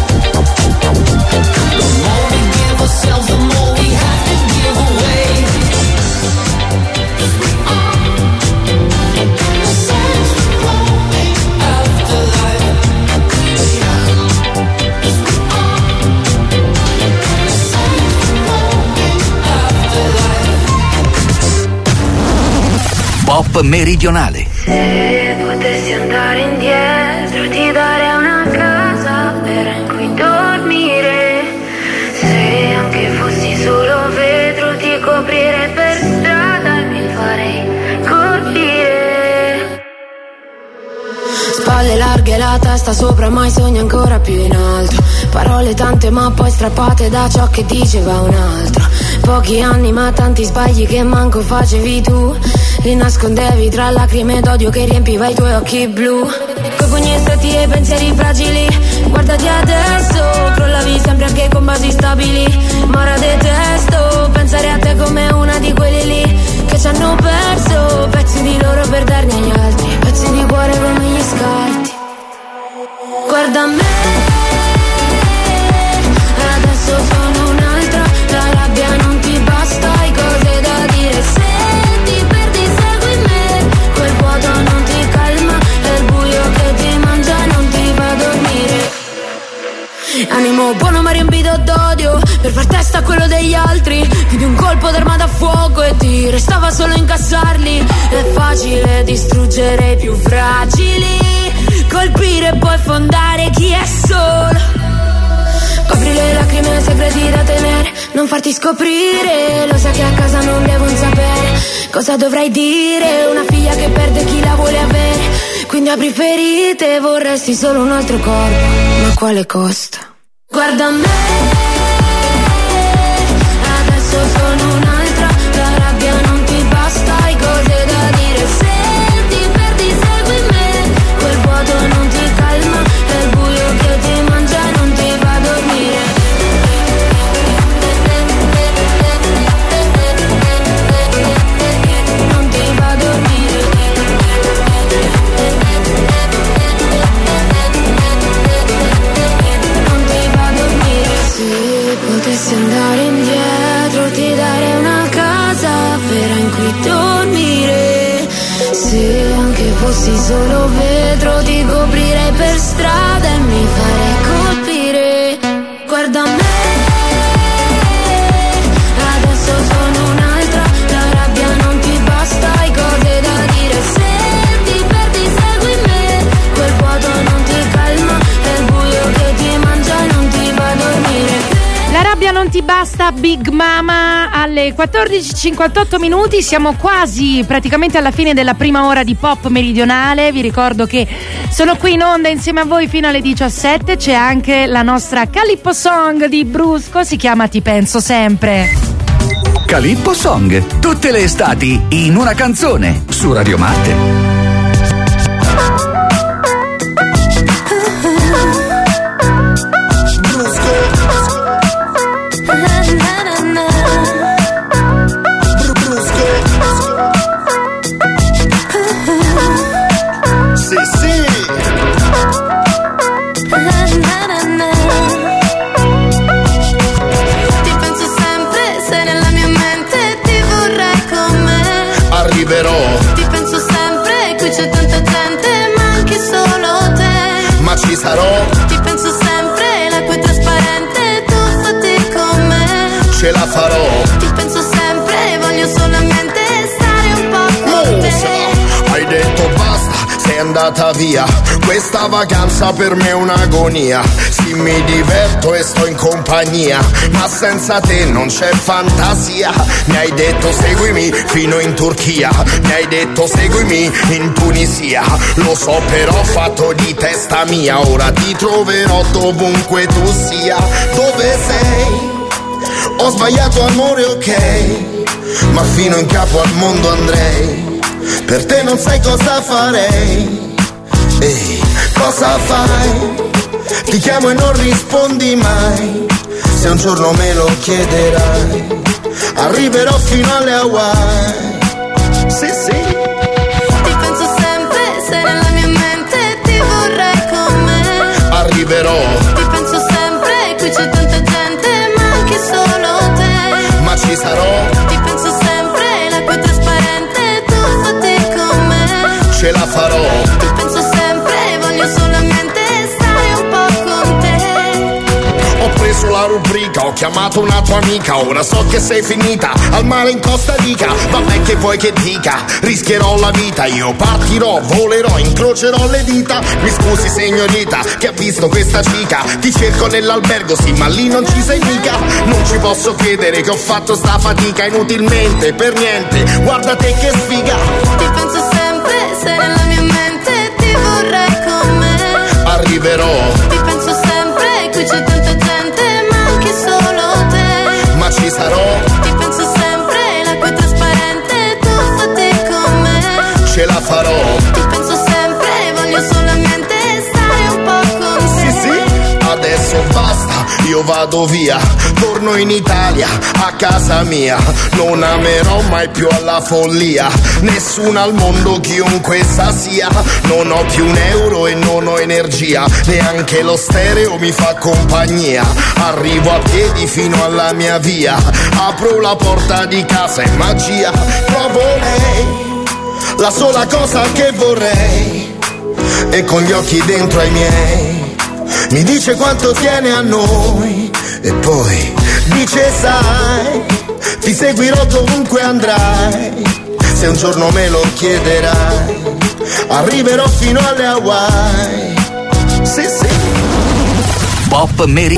The more we give ourselves, the more we have to give away. The signs of glowing afterlife. The signs of glowing afterlife. Pop meridionale. Se potessi andare indietro, ti darei una casa vera in cui dormire. Se anche fossi solo vetro, ti coprirei per strada e mi farei colpire. Spalle larghe, la testa sopra, mai sogni ancora più in alto. Parole tante ma poi strappate da ciò che diceva un altro. Pochi anni ma tanti sbagli che manco facevi tu. Li nascondevi tra lacrime d'odio che riempiva i tuoi occhi blu. Coi pugni stretti e pensieri fragili, guardati adesso, crollavi sempre anche con basi stabili. Ma ora detesto pensare a te come una di quelle lì che ci hanno perso pezzi di loro per darne agli altri, pezzi di cuore come gli scarti. Guarda me, adesso per far testa a quello degli altri. Più di un colpo d'arma da fuoco e ti restava solo incassarli. È facile distruggere i più fragili, colpire e poi fondare chi è solo. Copri le lacrime, segreti da tenere, non farti scoprire. Lo sai che a casa non devono sapere cosa dovrai dire. Una figlia che perde chi la vuole avere, quindi apri ferite. Vorresti solo un altro corpo, ma a quale costo? Guarda me, adesso sono un'altra. La rabbia non ti basta, hai cose da dire. Se ti perdi segui me, quel vuoto non ti calma. È il buio che ti mangia e non ti fa dormire. Non ti fa dormire. Non ti fa dormire. Se potessi andare indietro, ti darei una casa vera in cui dormire. Se anche fossi solo vetro, ti coprirei per strada e mi farei colpire. Guarda me, adesso sono un'altra. La rabbia non ti basta, hai cose da dire. Se ti perdi segui me, quel vuoto non ti calma. È il buio che ti mangia e non ti fa dormire. La rabbia non ti basta, Big Mama, alle 14:58 minuti. Siamo quasi praticamente alla fine della prima ora di Pop Meridionale. Vi ricordo che sono qui in onda insieme a voi fino alle 17. C'è anche la nostra Calippo Song di Brusco, si chiama Ti penso sempre. Calippo Song, tutte le estati in una canzone su Radio Marte. Ti penso sempre, qui c'è tanta gente, ma anche solo te. Ma ci sarò. Ti penso sempre, l'acqua è trasparente, tuffati con me. Ce la farò. Ti penso sempre, voglio solamente stare un po' con te. Hai detto basta, sei andata via. Questa vacanza per me è un'agonia. Sì, mi diverto e sto in compagnia, ma senza te non c'è fantasia. Mi hai detto seguimi fino in Turchia, mi hai detto seguimi in Tunisia. Lo so però ho fatto di testa mia, ora ti troverò dovunque tu sia. Dove sei? Ho sbagliato amore, ok, ma fino in capo al mondo andrei. Per te non sai cosa farei. Ehi, cosa fai? Ti chiamo e non rispondi mai. Se un giorno me lo chiederai, arriverò fino alle Hawaii. Sì, sì. Ti penso sempre, sei nella mia mente, ti vorrei con me. Arriverò. Ti penso sempre, qui c'è tanta gente, ma anche solo te. Ma ci sarò. Ti penso sempre, l'acqua è trasparente, tuffati con me. Ce la farò. Ti penso sempre, voglio solamente stare un po' con te. Ho preso la rubrica, ho chiamato una tua amica. Ora so che sei finita al mare in Costa Rica. Vabbè, che vuoi che dica, rischierò la vita. Io partirò, volerò, incrocerò le dita. Mi scusi signorita, che ha visto questa cica. Ti cerco nell'albergo, sì, ma lì non ci sei mica. Non ci posso credere che ho fatto sta fatica inutilmente, per niente. Guarda te che sfiga. Ti penso sempre, sei nella mia mente, ti vorrei con me. Arriverò. Ti penso sempre, qui c'è tanta gente, ma anche solo te. Ma ci sarò. Ti penso sempre, l'acqua è trasparente, tuffati con me. Ce la farò. Ti penso sempre, voglio solamente stare un po' con te. Sì, sì, adesso basta, io vado via. Torno in Italia, a casa mia. Non amerò mai più alla follia nessuno al mondo, chiunque essa sia. Non ho più un euro e non ho energia, neanche lo stereo mi fa compagnia. Arrivo a piedi fino alla mia via, apro la porta di casa e magia. Trovo lei, la sola cosa che vorrei, e con gli occhi dentro ai miei mi dice quanto tiene a noi E poi dice sai, ti seguirò dovunque andrai, se un giorno me lo chiederai, arriverò fino alle Hawaii. Sì, sì. Pop Meri.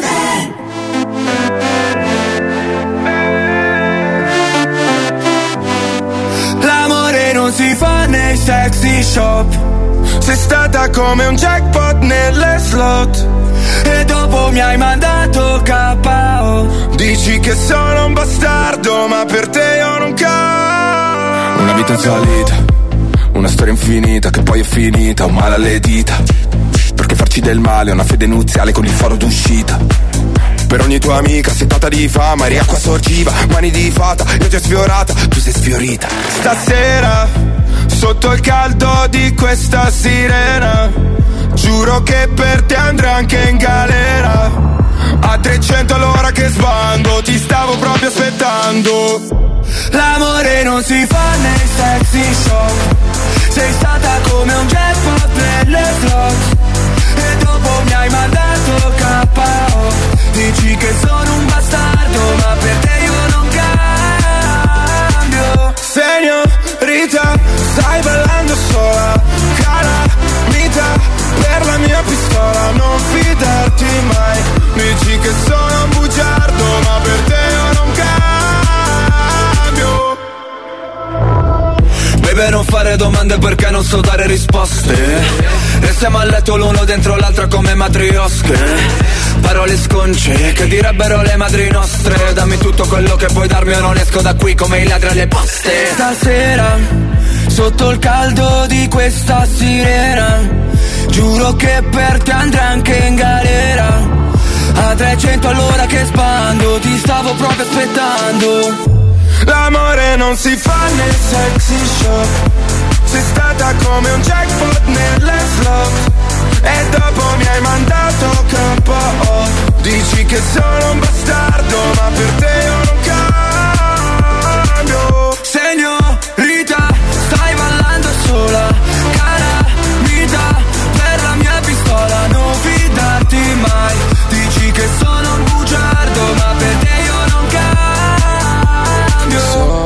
L'amore non si fa nei sexy shop, sei stata come un jackpot nelle slot e dopo mi hai mandato KO. Dici che sono un bastardo ma per te io non cambio. Una vita in salita, una storia infinita che poi è finita, un male alle dita, perché farci del male è una fede nuziale con il faro d'uscita. Per ogni tua amica settata di fama eri acqua sorgiva, mani di fata, io ti ho sfiorata, tu sei sfiorita. Stasera, sotto il caldo di questa sirena, giuro che per te andrei anche in galera. A 300 all'ora che sbando, ti stavo proprio aspettando. L'amore non si fa nei sexy shop, sei stata come un jackpot nelle slot e dopo mi hai mandato KO. Dici che sono un bastardo ma per te io non cambio. Signorita, stai ballando sola, calamita per la mia pistola, non fidarti mai. Dici che sono un bugiardo ma per te io non cambio. Bebe, non fare domande perché non so dare risposte. Restiamo a letto l'uno dentro l'altra come matriosche. Parole sconce che direbbero le madri nostre. Dammi tutto quello che puoi darmi o non esco da qui come i ladri alle poste. Stasera, sotto il caldo di questa sirena, giuro che per te andrei anche in galera. A 300 all'ora che sbando, ti stavo proprio aspettando. L'amore non si fa nel sexy shop, sei stata come un jackpot nelle slot e dopo mi hai mandato KO. Dici che sono un bastardo ma per te io non cambio. Signorita, stai ballando sola, calamita per la mia pistola, non fidarti mai. Dici che sono un bugiardo ma per te io non cambio.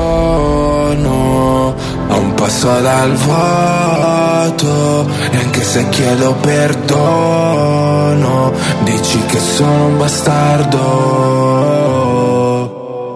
Sono a un passo dal vuoto e anche se chiedo perdono dici che sono un bastardo.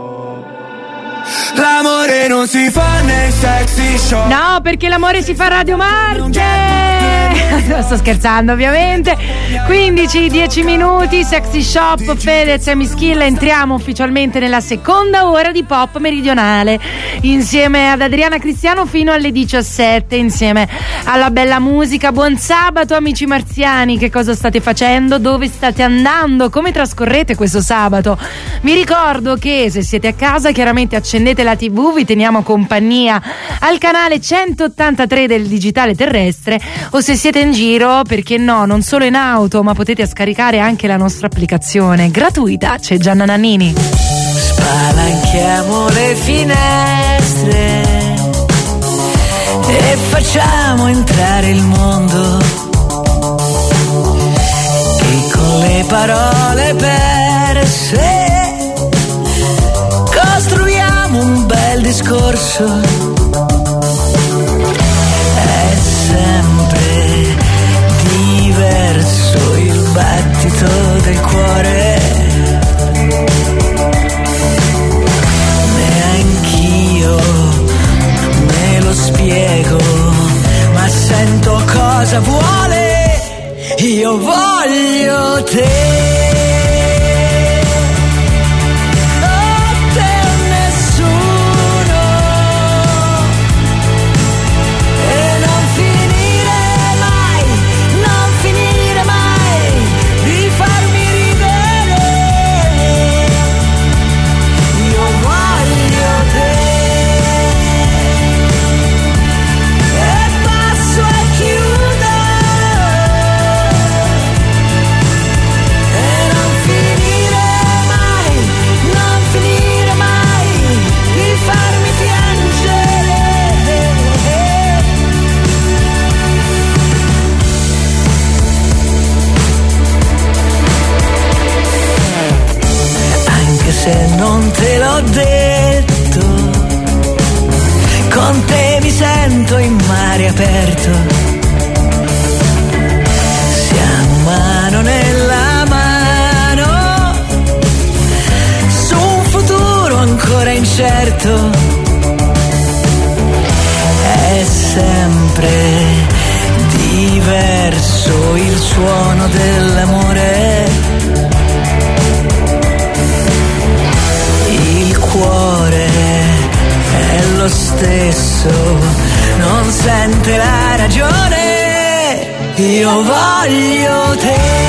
L'amore non si fa nei sexy shop. No, perché l'amore si fa a Radio Marte. Sto scherzando ovviamente. 15-10 minuti, Sexy Shop, Fedez e Mischilla. Entriamo ufficialmente nella seconda ora di Pop Meridionale insieme ad Adriana Cristiano fino alle 17, insieme alla bella musica. Buon sabato amici marziani, che cosa state facendo? Dove state andando? Come trascorrete questo sabato? Vi ricordo che se siete a casa chiaramente accendete la TV, vi teniamo compagnia al canale 183 del digitale terrestre, o se siete in giro, perché no, non solo in auto, ma potete scaricare anche la nostra applicazione gratuita. C'è Gianna Nannini. Spalanchiamo le finestre e facciamo entrare il mondo, e con le parole perse costruiamo un bel discorso. È sempre diverso il battito del cuore, neanch'io me lo spiego, ma sento cosa vuole, io voglio te. ho detto, con te mi sento in mare aperto, siamo mano nella mano, su un futuro ancora incerto, è sempre diverso il suono dell'amore, il cuore è lo stesso, non sente la ragione, io voglio te.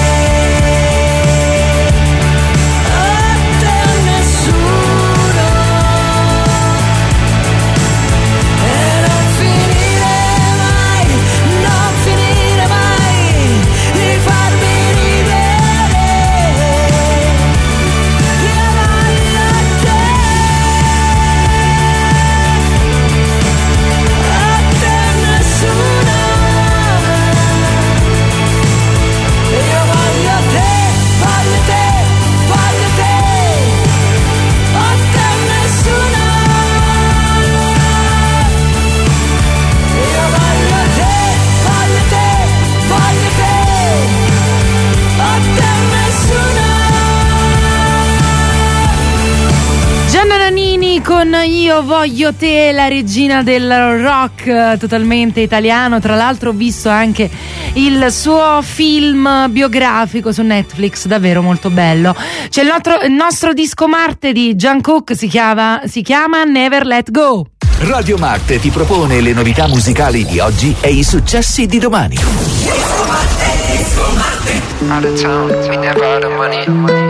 Con Io voglio te, la regina del rock totalmente italiano. Tra l'altro ho visto anche il suo film biografico su Netflix, davvero molto bello. C'è il nostro disco Marte di Jungkook, si chiama Never Let Go. Radio Marte ti propone le novità musicali di oggi e i successi di domani. Disco Marte. Out of town, we never out of money.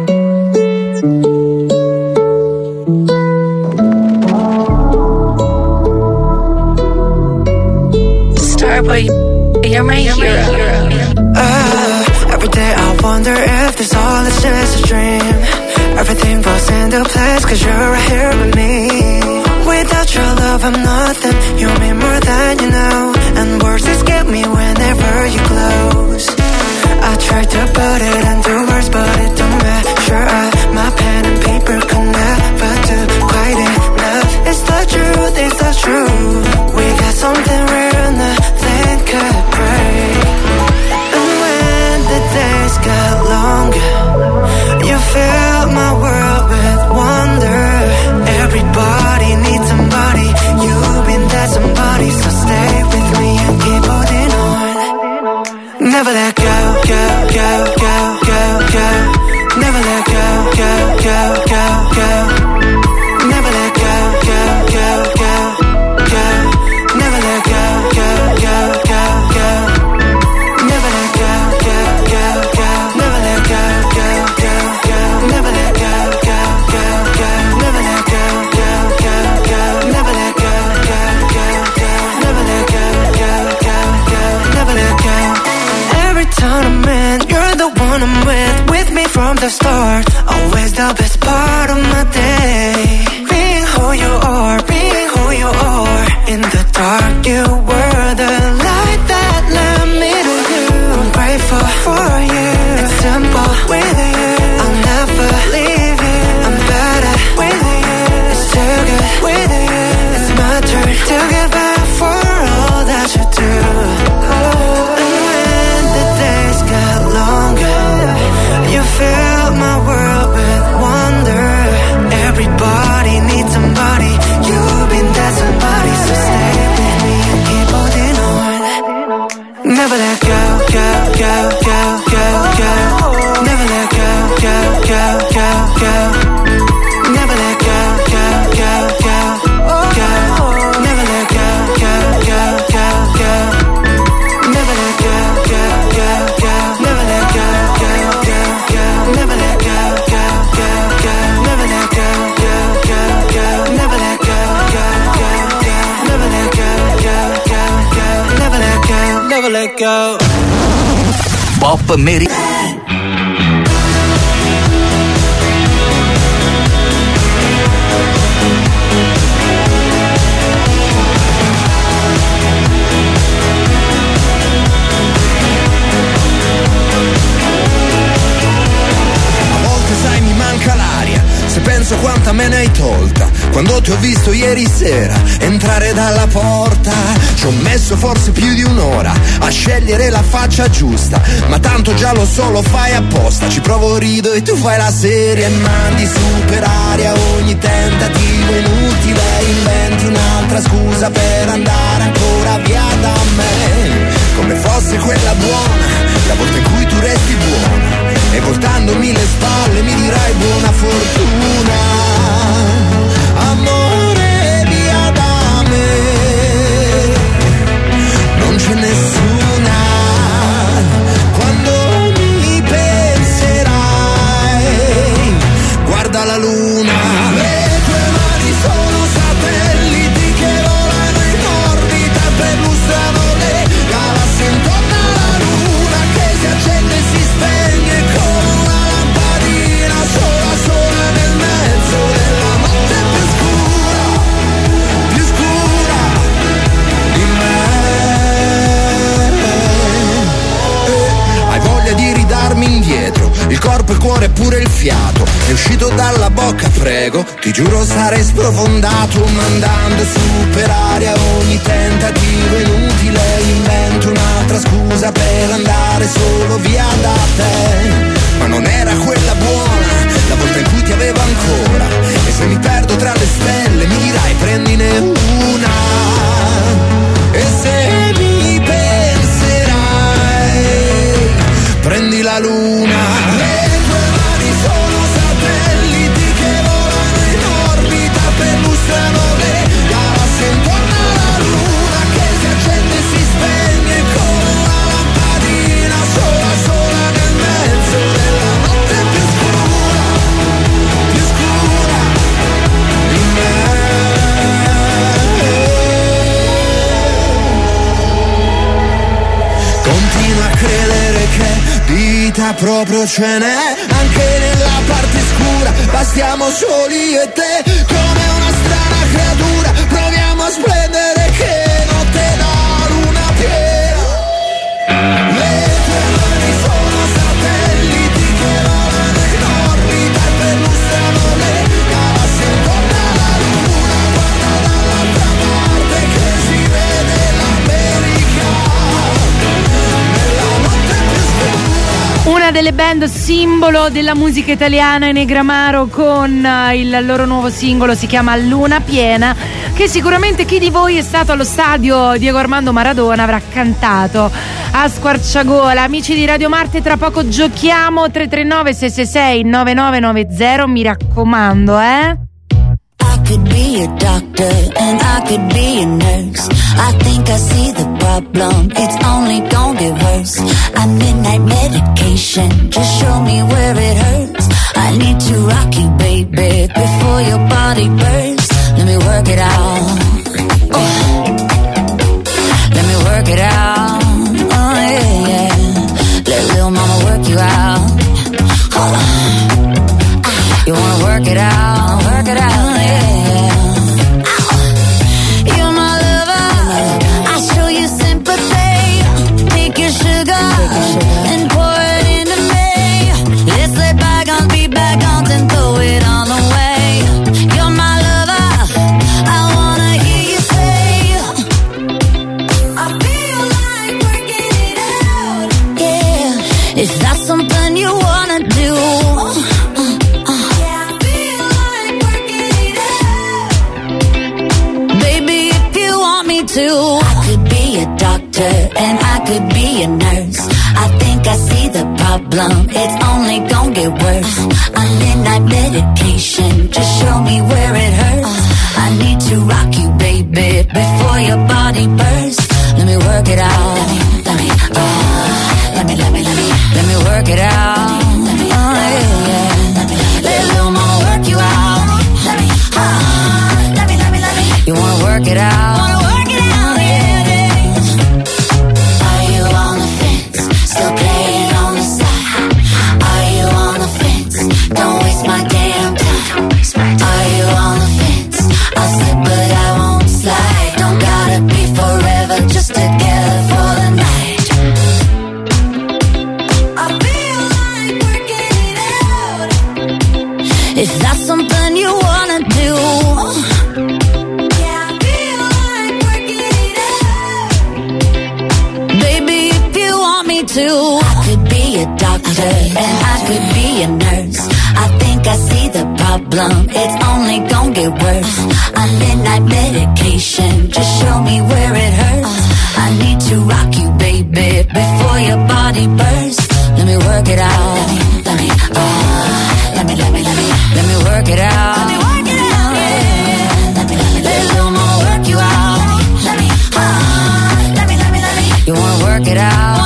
Starboy, you're my hero. Every day I wonder if this all is just a dream. Everything falls into place 'cause you're right here with me. Without your love I'm nothing. You mean more than you know. And words escape me whenever you close. I tried to put it into words but it don't matter. My pen and paper could never do quite enough. It's the truth, it's the truth. We got something real, nothing could break. And when the days got longer, you fill my world with wonder. Everybody needs somebody, you've been that somebody, so stay with me and keep holding on. Never let go, go, go, go, go, go. Never let go, go, go, go, go. Never let go, go, go, go, go. Never let go, go, go, go, go. Never let go, go, go, go. Never let go, go, go, go. Never let go, go, go, go. Never let go, go, go, go. Never let go, go, go, go. Never let go, go, go, go. Never let go. Every tournament, you're the one I'm with me from the start. Always the best part of my day. Being who you are, being who you are. In the dark, you were the light that led me to you. I'm grateful for you. It's simple with you. I'll never leave you. I'm better with you. It's too good with you. It's my turn to give back for all that you do. And when the days got longer, you fill my world with wonder. Everybody needs somebody, you've been that somebody, so stay with me and keep holding on. Never let go, go, go, go, go, go. Never let go, go, go, go, go. Never let go, go, go, go, go. Never let go, go, go, go, go. Never let go, go, go, go. Never let go, go, go, go. Never let go, go, go, go. Never let go, go, go, go. Never let go, go, go, go. Never let go, go, go, go. Never let go, never let go. Pop Mary. A volte sai mi manca l'aria, se penso quanto quanta me ne hai tolta quando ti ho visto ieri sera entrare dalla porta. Ci ho messo forse più di un'ora a scegliere la faccia giusta, ma tanto già lo so, lo fai apposta. Ci provo, rido e tu fai la serie e mandi su per aria ogni tentativo inutile. Inventi un'altra scusa per andare ancora via da me, come fosse quella buona, la volta in cui tu resti buona. E voltandomi le spalle mi dirai buona fortuna. Amore, via da me, non c'è nessuna. Quando mi penserai, guarda la luna. Le tue mani sono satelliti che volano in orbita, perlustrano le galassie intorno alla luna, che si accende e si spegne come una lampadina sola sola nel mezzo della notte più scura di me. Hai voglia di ridarmi indietro il corpo, il cuore e pure il fiato. È uscito dalla bocca, prego, ti giuro sarei sprofondato, mandando su per aria ogni tentativo inutile. Invento un'altra scusa per andare solo via da te, ma non era quella buona, la volta in cui ti avevo ancora. E se mi perdo tra le stelle mi dirai prendine una. E se mi penserai, prendi la luna. Le tue mani sono satelliti che volano in orbita, perlustrano le galassie intorno alla luna, che si accende e si spegne come una lampadina sola sola nel mezzo della notte più scura di me. Continua a credere che vita proprio ce n'è anche nella parte scura. Bastiamo soli io e te come una strana creatura. Proviamo a splendere che notte da luna piena. Le tue mani sono satelliti che volano in orbita e perlustrano le galassie intorno alla luna. Guarda dall'altra parte che si vede l'America nella notte più scura. Una delle band simbolo della musica italiana è Negramaro, con il loro nuovo singolo, si chiama Luna Piena, che sicuramente chi di voi è stato allo stadio Diego Armando Maradona avrà cantato a squarciagola. Amici di Radio Marte, tra poco giochiamo. 339 666 9990, mi raccomando, I could be a doctor and I could be a nurse. I think I see the problem, it's only gonna get worse. I midnight medication, just show me where it hurts. I need to rock you, baby, before your body bursts. Let me work it out. Let me work it out. Oh yeah, yeah. Let little mama work you out. You wanna work it out, work it out, yeah. You're my lover, I show you sympathy. Take your sugar and pour it into me. Let's let bygones be bygones and throw it all away. You're my lover, I wanna hear you say, I feel like working it out. Yeah, if that's something you wanna do. I could be a doctor and I could be a nurse. I think I see the problem, it's only gonna get worse. I'm midnight medication, just show me where it hurts. I need to rock you, baby, before your body bursts. Let me work it out. Let me work it out. Oh yeah, yeah. Let little mama work you out. You wanna work it out? If that's something you want doctor and I could be a nurse. I think I see the problem, it's only gonna get worse. A midnight medication, just show me where it hurts. I need to rock you, baby, before your body bursts. Let me work it out. Let me work it out. Let me work it out. Let me little more work you out. Let me you wanna work it out.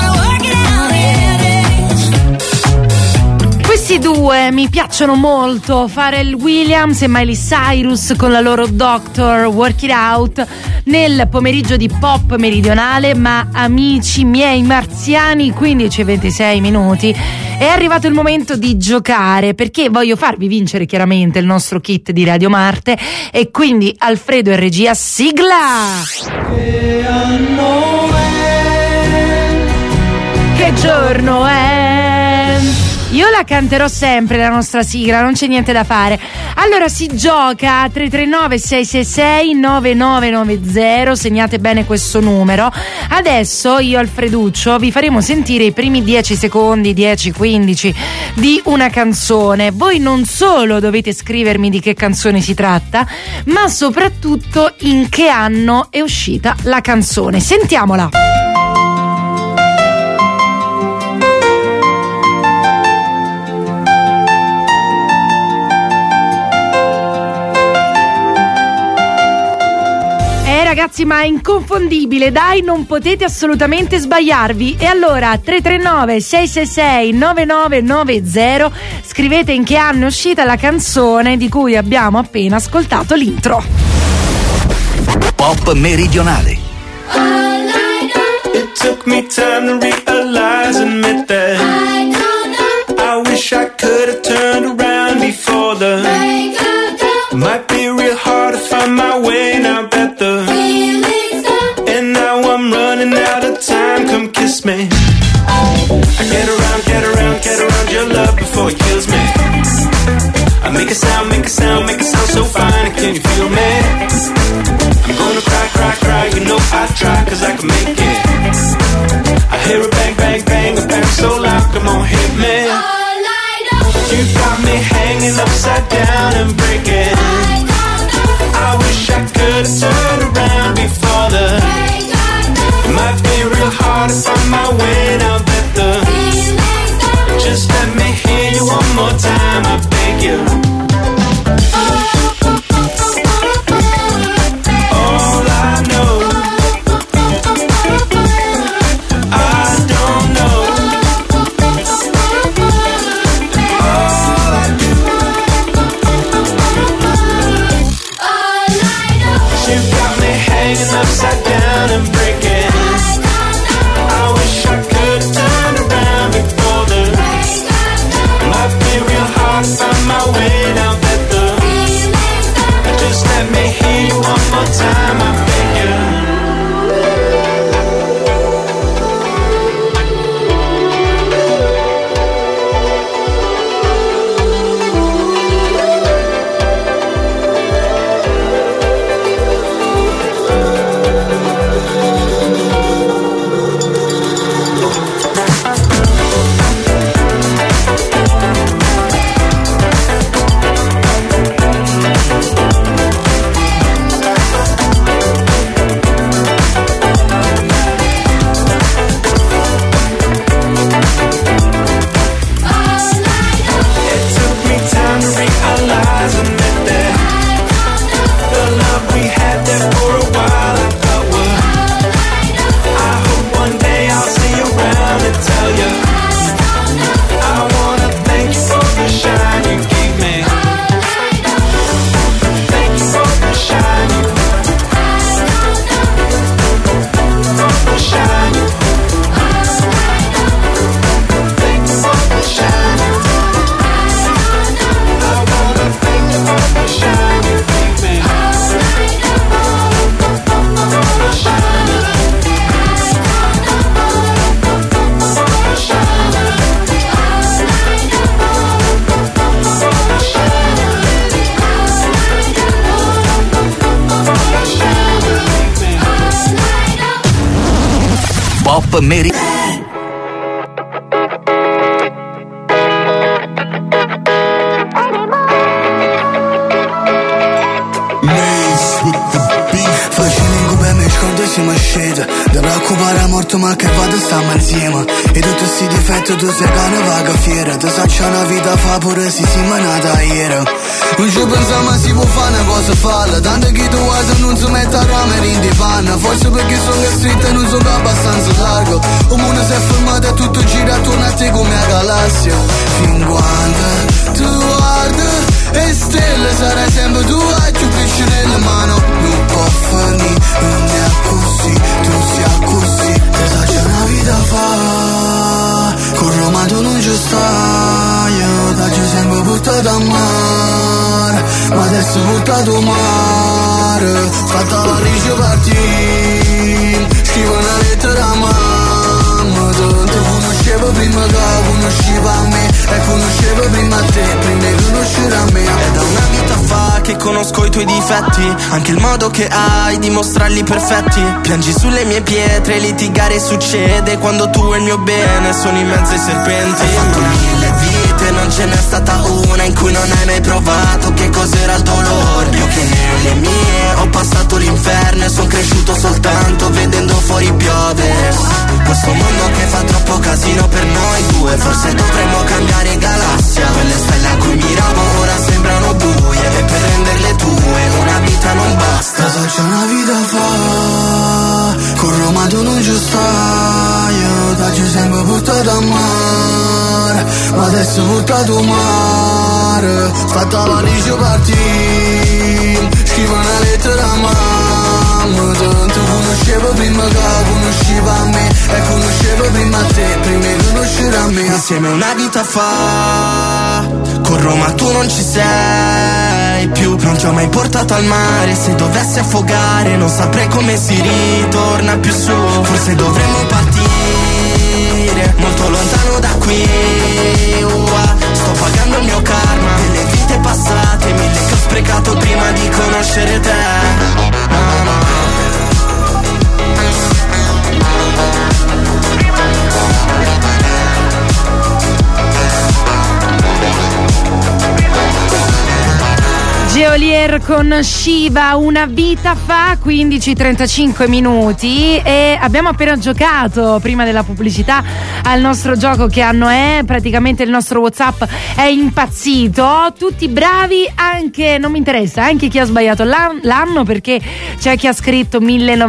Questi due mi piacciono molto, Pharrell Williams e Miley Cyrus con la loro Doctor, Work It Out, nel pomeriggio di pop meridionale. Ma amici miei marziani, 15:26 minuti, è arrivato il momento di giocare, perché voglio farvi vincere chiaramente il nostro kit di Radio Marte, e quindi Alfredo e regia, sigla! Che giorno è? Io la canterò sempre la nostra sigla, non c'è niente da fare. Allora si gioca a 339 666 9990, segnate bene questo numero. Adesso io, Alfreduccio, vi faremo sentire i primi 10 secondi, 10-15 di una canzone. Voi non solo dovete scrivermi di che canzone si tratta, ma soprattutto in che anno è uscita la canzone. Sentiamola. Ragazzi, ma è inconfondibile, dai, non potete assolutamente sbagliarvi. E allora 339 666 9990, scrivete in che anno è uscita la canzone di cui abbiamo appena ascoltato l'intro. Pop meridionale. It took me time to realize, admit that I wish I could have turned around before the might be real hard to find my way now that the and now I'm running out of time. Come kiss me. I get around your love before it kills me. I make a sound so fine. Can you feel me? I'm gonna cry. You know I try, cause I can make it. I hear a bang, a bang so loud. Come on, hit me. You got me hanging upside down and breaking. I wish I could have turned around before the it might be real hard to find my way now that the just let me hear you one more time, I beg you. All I know, I don't know. All I do, you got me hanging upside down and breaking. I wish I could turn around before the might be real hard to find my way now that the just let me hear you one more time, I beg you. Pop era morto ma che vado stiamo insieme. E tutti sti difetti tu sei cane vaga fiera. Ti saccia una vita fa pure si nata ieri. Non ci pensiamo si può fare una cosa falla. Tanto che tu vuoi non si mette a ramere in di panna. Forse perché sono stretto e non sono abbastanza largo. Un mondo si è fermato e tutto gira attorno a te come a galassia. Fin quando tu guardi e stelle sarai sempre tu a più piccine le mano. Non può finire, non è così, tu sia così. Te sa c'è una vita fa, con Roma tu non ci stai. Io t'ho sempre portato a mare, ma adesso portato a mare. Fatta la valigia partire, scrivo una lettera a mamma. Tanto conoscevo prima che conosceva me, e conoscevo prima te, prima di conoscere a me. È da una vita fa che conosco i tuoi difetti, anche il modo che hai di mostrarli perfetti. Piangi sulle mie pietre, litigare succede quando tu e il mio bene sono in mezzo ai serpenti. Hai fatto 1000 vite, non ce n'è stata una in cui non hai mai provato che cos'era il dolore. Io che nelle mie ho passato l'inferno e son cresciuto soltanto vedendo fuori piovere. Questo mondo che fa troppo casino per noi due, forse dovremmo cambiare galassia. Quelle stelle a cui miravo ora sembrano buie, e per renderle tue una vita non basta. Cosa c'è una vita fa, con Roma tu non ci stai. Io t'ho sempre portato a mare, ma adesso portato a mare. Fatta la valigia partire, scrivo una lettera a mamma. Tanto conoscevo prima che conosceva me, e conoscevo prima te, prima di conoscere a me. Insieme una vita fa, con Roma tu non ci sei più. Non ti ho mai portato al mare, se dovessi affogare non saprei come si ritorna più su. Forse dovremmo partire molto lontano da qui. Sto pagando il mio karma delle vite passate, 1000 che ho sprecato prima di conoscere te. Geolier con Shiva, una vita fa, 15:35 minuti, e abbiamo appena giocato prima della pubblicità al nostro gioco che anno è. Praticamente il nostro WhatsApp è impazzito, tutti bravi, anche, non mi interessa, anche chi ha sbagliato l'anno, perché c'è chi ha scritto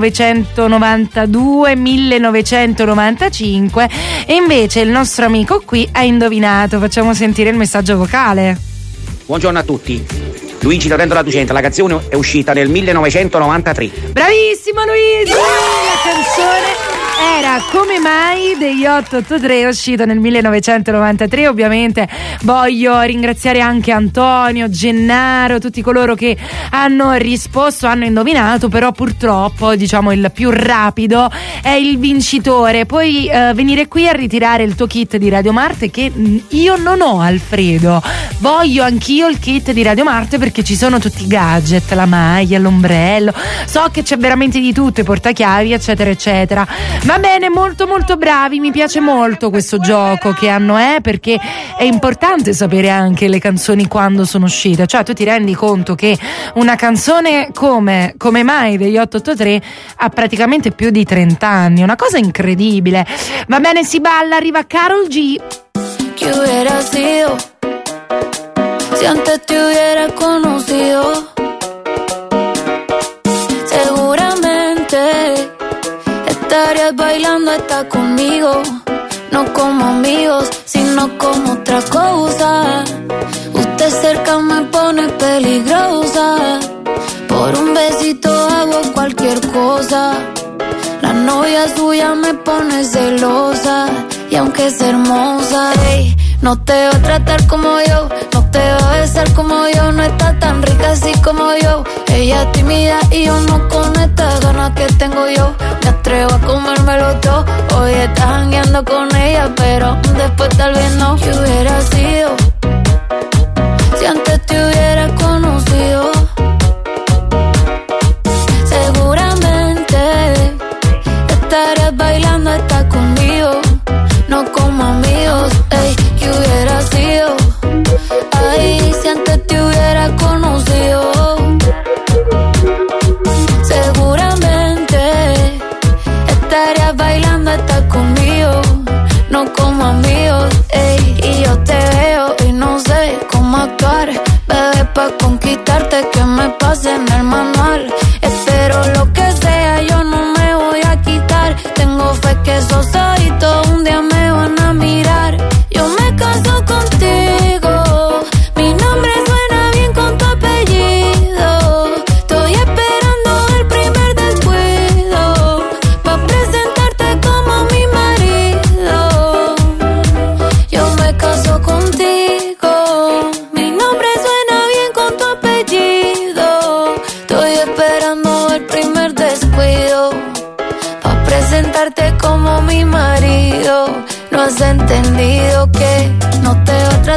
1992, 1995, e invece il nostro amico qui ha indovinato. Facciamo sentire il messaggio vocale. Buongiorno a tutti. Luigi da Tendola 200, la canzone è uscita nel 1993. Bravissimo Luigi! La canzone era Come mai degli 883, uscito nel 1993. Ovviamente voglio ringraziare anche Antonio, Gennaro, tutti coloro che hanno risposto, hanno indovinato, però purtroppo diciamo il più rapido è il vincitore. Puoi venire qui a ritirare il tuo kit di Radio Marte, che io non ho, Alfredo. Voglio anch'io il kit di Radio Marte, perché ci sono tutti i gadget, la maglia, l'ombrello, so che c'è veramente di tutto, i portachiavi eccetera eccetera. Va bene, molto molto bravi, mi piace molto questo gioco che anno è, perché è importante sapere anche le canzoni quando sono uscite. Cioè tu ti rendi conto che una canzone come mai degli 883 ha praticamente più di 30 anni, una cosa incredibile. Va bene, si balla, arriva Karol G. ¿Qué hubiera sido si antes te hubiera conocido? Seguramente estarías bailando, estás conmigo, no como amigos, sino como otra cosa. Usted cerca me pone peligrosa, por un besito hago cualquier cosa. La novia suya me pone celosa, y aunque es hermosa, ey, no te va a tratar como yo, no te va a besar como yo, no está tan rica así como yo. Ella es tímida y yo no, con estas ganas que tengo yo me atrevo a comérmelo todo. Hoy estás jangueando con ella, pero después tal vez no. ¿Qué hubiera sido si antes te hubiera conocido? Seguramente estarías bailando, estás conmigo, no como amigos. Ey, ¿qué hubiera sido? Ay, si antes te hubiera conocido. Seguramente estarías bailando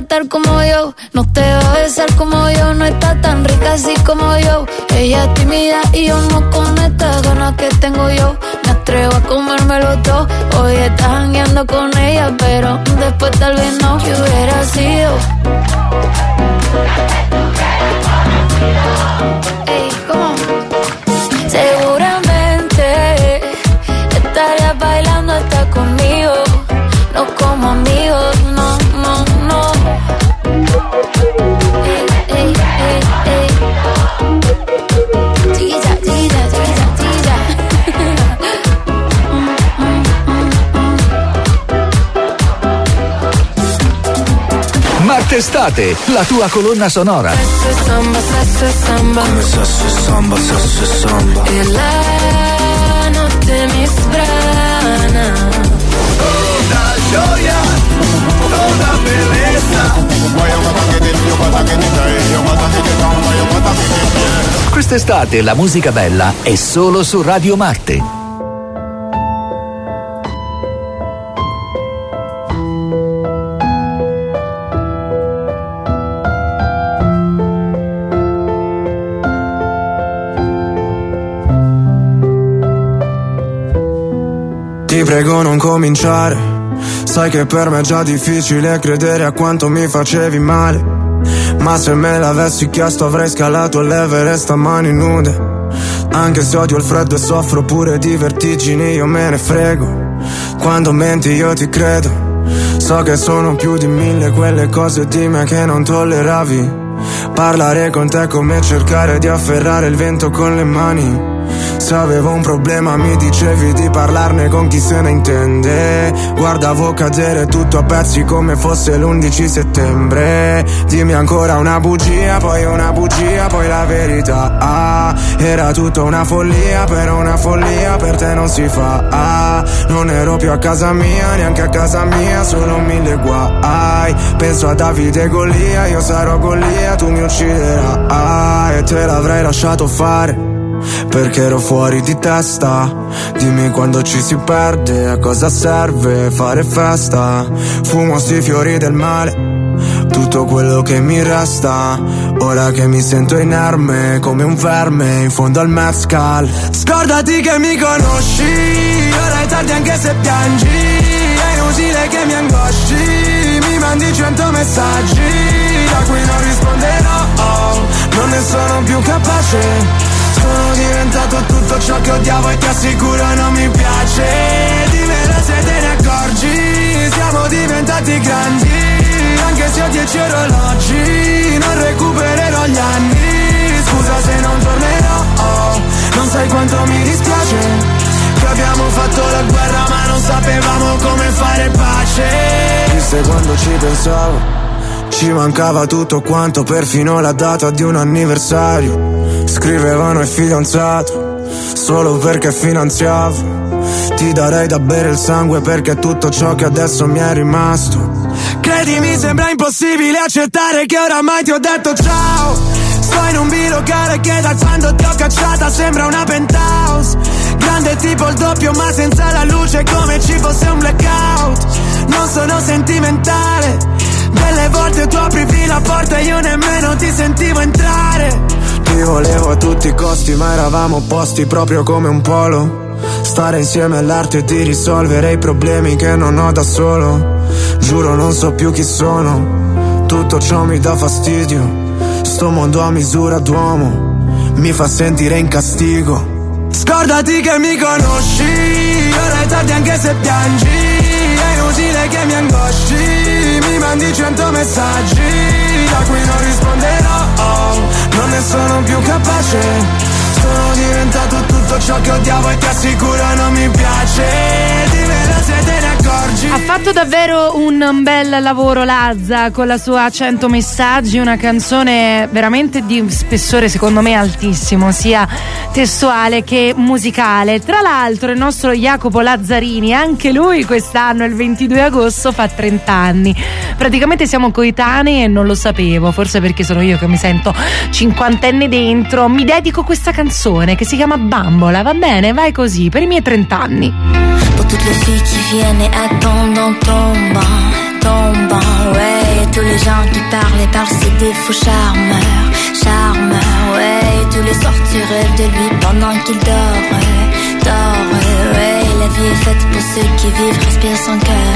estar como yo, no te va a besar como yo, no está tan rica así como yo. Ella es tímida y yo no con estas ganas que tengo yo. Me atrevo a comérmelo todo. Hoy estás jangueando con ella, pero después tal vez no. Que hubiera sido. Ey, ¿cómo? Seguramente estarías bailando hasta conmigo. No como amigos, no, no, no. Ey, ey, ey, ey. Chiquilla, chiquilla, chiquilla, chiquilla. Marte Estate, la tua colonna sonora. Sesso e samba. Come sesso e samba, sesso e samba. E la notte mi sbrana. Toda gioia, toda bellezza. Quest'estate la musica bella è solo su Radio Marte. Ti prego non cominciare, sai che per me è già difficile credere a quanto mi facevi male. Ma se me l'avessi chiesto avrei scalato l'Everest a mani nude. Anche se odio il freddo e soffro pure di vertigini, io me ne frego. Quando menti io ti credo. So che sono più di 1000 quelle cose di me che non tolleravi. Parlare con te è come cercare di afferrare il vento con le mani. Se avevo un problema mi dicevi di parlarne con chi se ne intende. Guardavo cadere tutto a pezzi come fosse l'11 settembre. Dimmi ancora una bugia, poi la verità. Ah, era tutta una follia, però una follia per te non si fa. Ah, non ero più a casa mia, neanche a casa mia, solo 1000 guai. Penso a Davide e Golia, io sarò Golia, tu mi ucciderai. Ah, e te l'avrei lasciato fare perché ero fuori di testa. Dimmi quando ci si perde, a cosa serve fare festa. Fumo sti fiori del male, tutto quello che mi resta. Ora che mi sento inerme come un verme in fondo al mezcal. Scordati che mi conosci, ora è tardi anche se piangi. È inutile che mi angosci, mi mandi 100 messaggi da cui non risponderò. Non ne sono più capace. Sono diventato tutto ciò che odiavo e ti assicuro non mi piace. Dimmelo se te ne accorgi, siamo diventati grandi. Anche se ho 10 orologi, non recupererò gli anni. Scusa se non tornerò, non sai quanto mi dispiace che abbiamo fatto la guerra ma non sapevamo come fare pace. Viste quando ci pensavo, ci mancava tutto quanto, perfino la data di un anniversario. Scrivevano il fidanzato solo perché finanziavo. Ti darei da bere il sangue perché è tutto ciò che adesso mi è rimasto. Credimi, sembra impossibile accettare che oramai ti ho detto ciao. Sto in un bilocale che da quando ti ho cacciata sembra una penthouse. Grande tipo il doppio ma senza la luce, come ci fosse un blackout. Non sono sentimentale, delle volte tu aprivi la porta e io nemmeno ti sentivo entrare. Ti volevo a tutti i costi ma eravamo opposti proprio come un polo. Stare insieme all'arte di risolvere i problemi che non ho da solo. Giuro non so più chi sono, tutto ciò mi dà fastidio. Sto mondo a misura d'uomo mi fa sentire in castigo. Scordati che mi conosci, ora è tardi anche se piangi. È inutile che mi angosci, mi mandi 100 messaggi da cui non risponderò. Non ne sono più capace. Sono diventato tutto ciò che odiavo e ti assicuro non mi piace. Dimmelo se te ne accorgi. Ha fatto davvero un bel lavoro Lazza con la sua 100 messaggi, una canzone veramente di spessore secondo me altissimo, sia testuale che musicale. Tra l'altro il nostro Jacopo Lazzarini, anche lui quest'anno il 22 agosto fa 30 anni. Praticamente siamo coetanei e non lo sapevo, forse perché sono io che mi sento cinquantenne dentro. Mi dedico questa canzone che si chiama Bambola, va bene? Vai così, per i miei 30 anni. Pour toutes les filles qui viennent et attendent en tombant, tombant, ouais. Et tous les gens parle, c'est des faux charmeurs, charmeurs, ouais. Tous les soirs tu rêves de lui pendant qu'il dort, ouais. La vie est faite pour ceux qui vivent, respirent son cœur,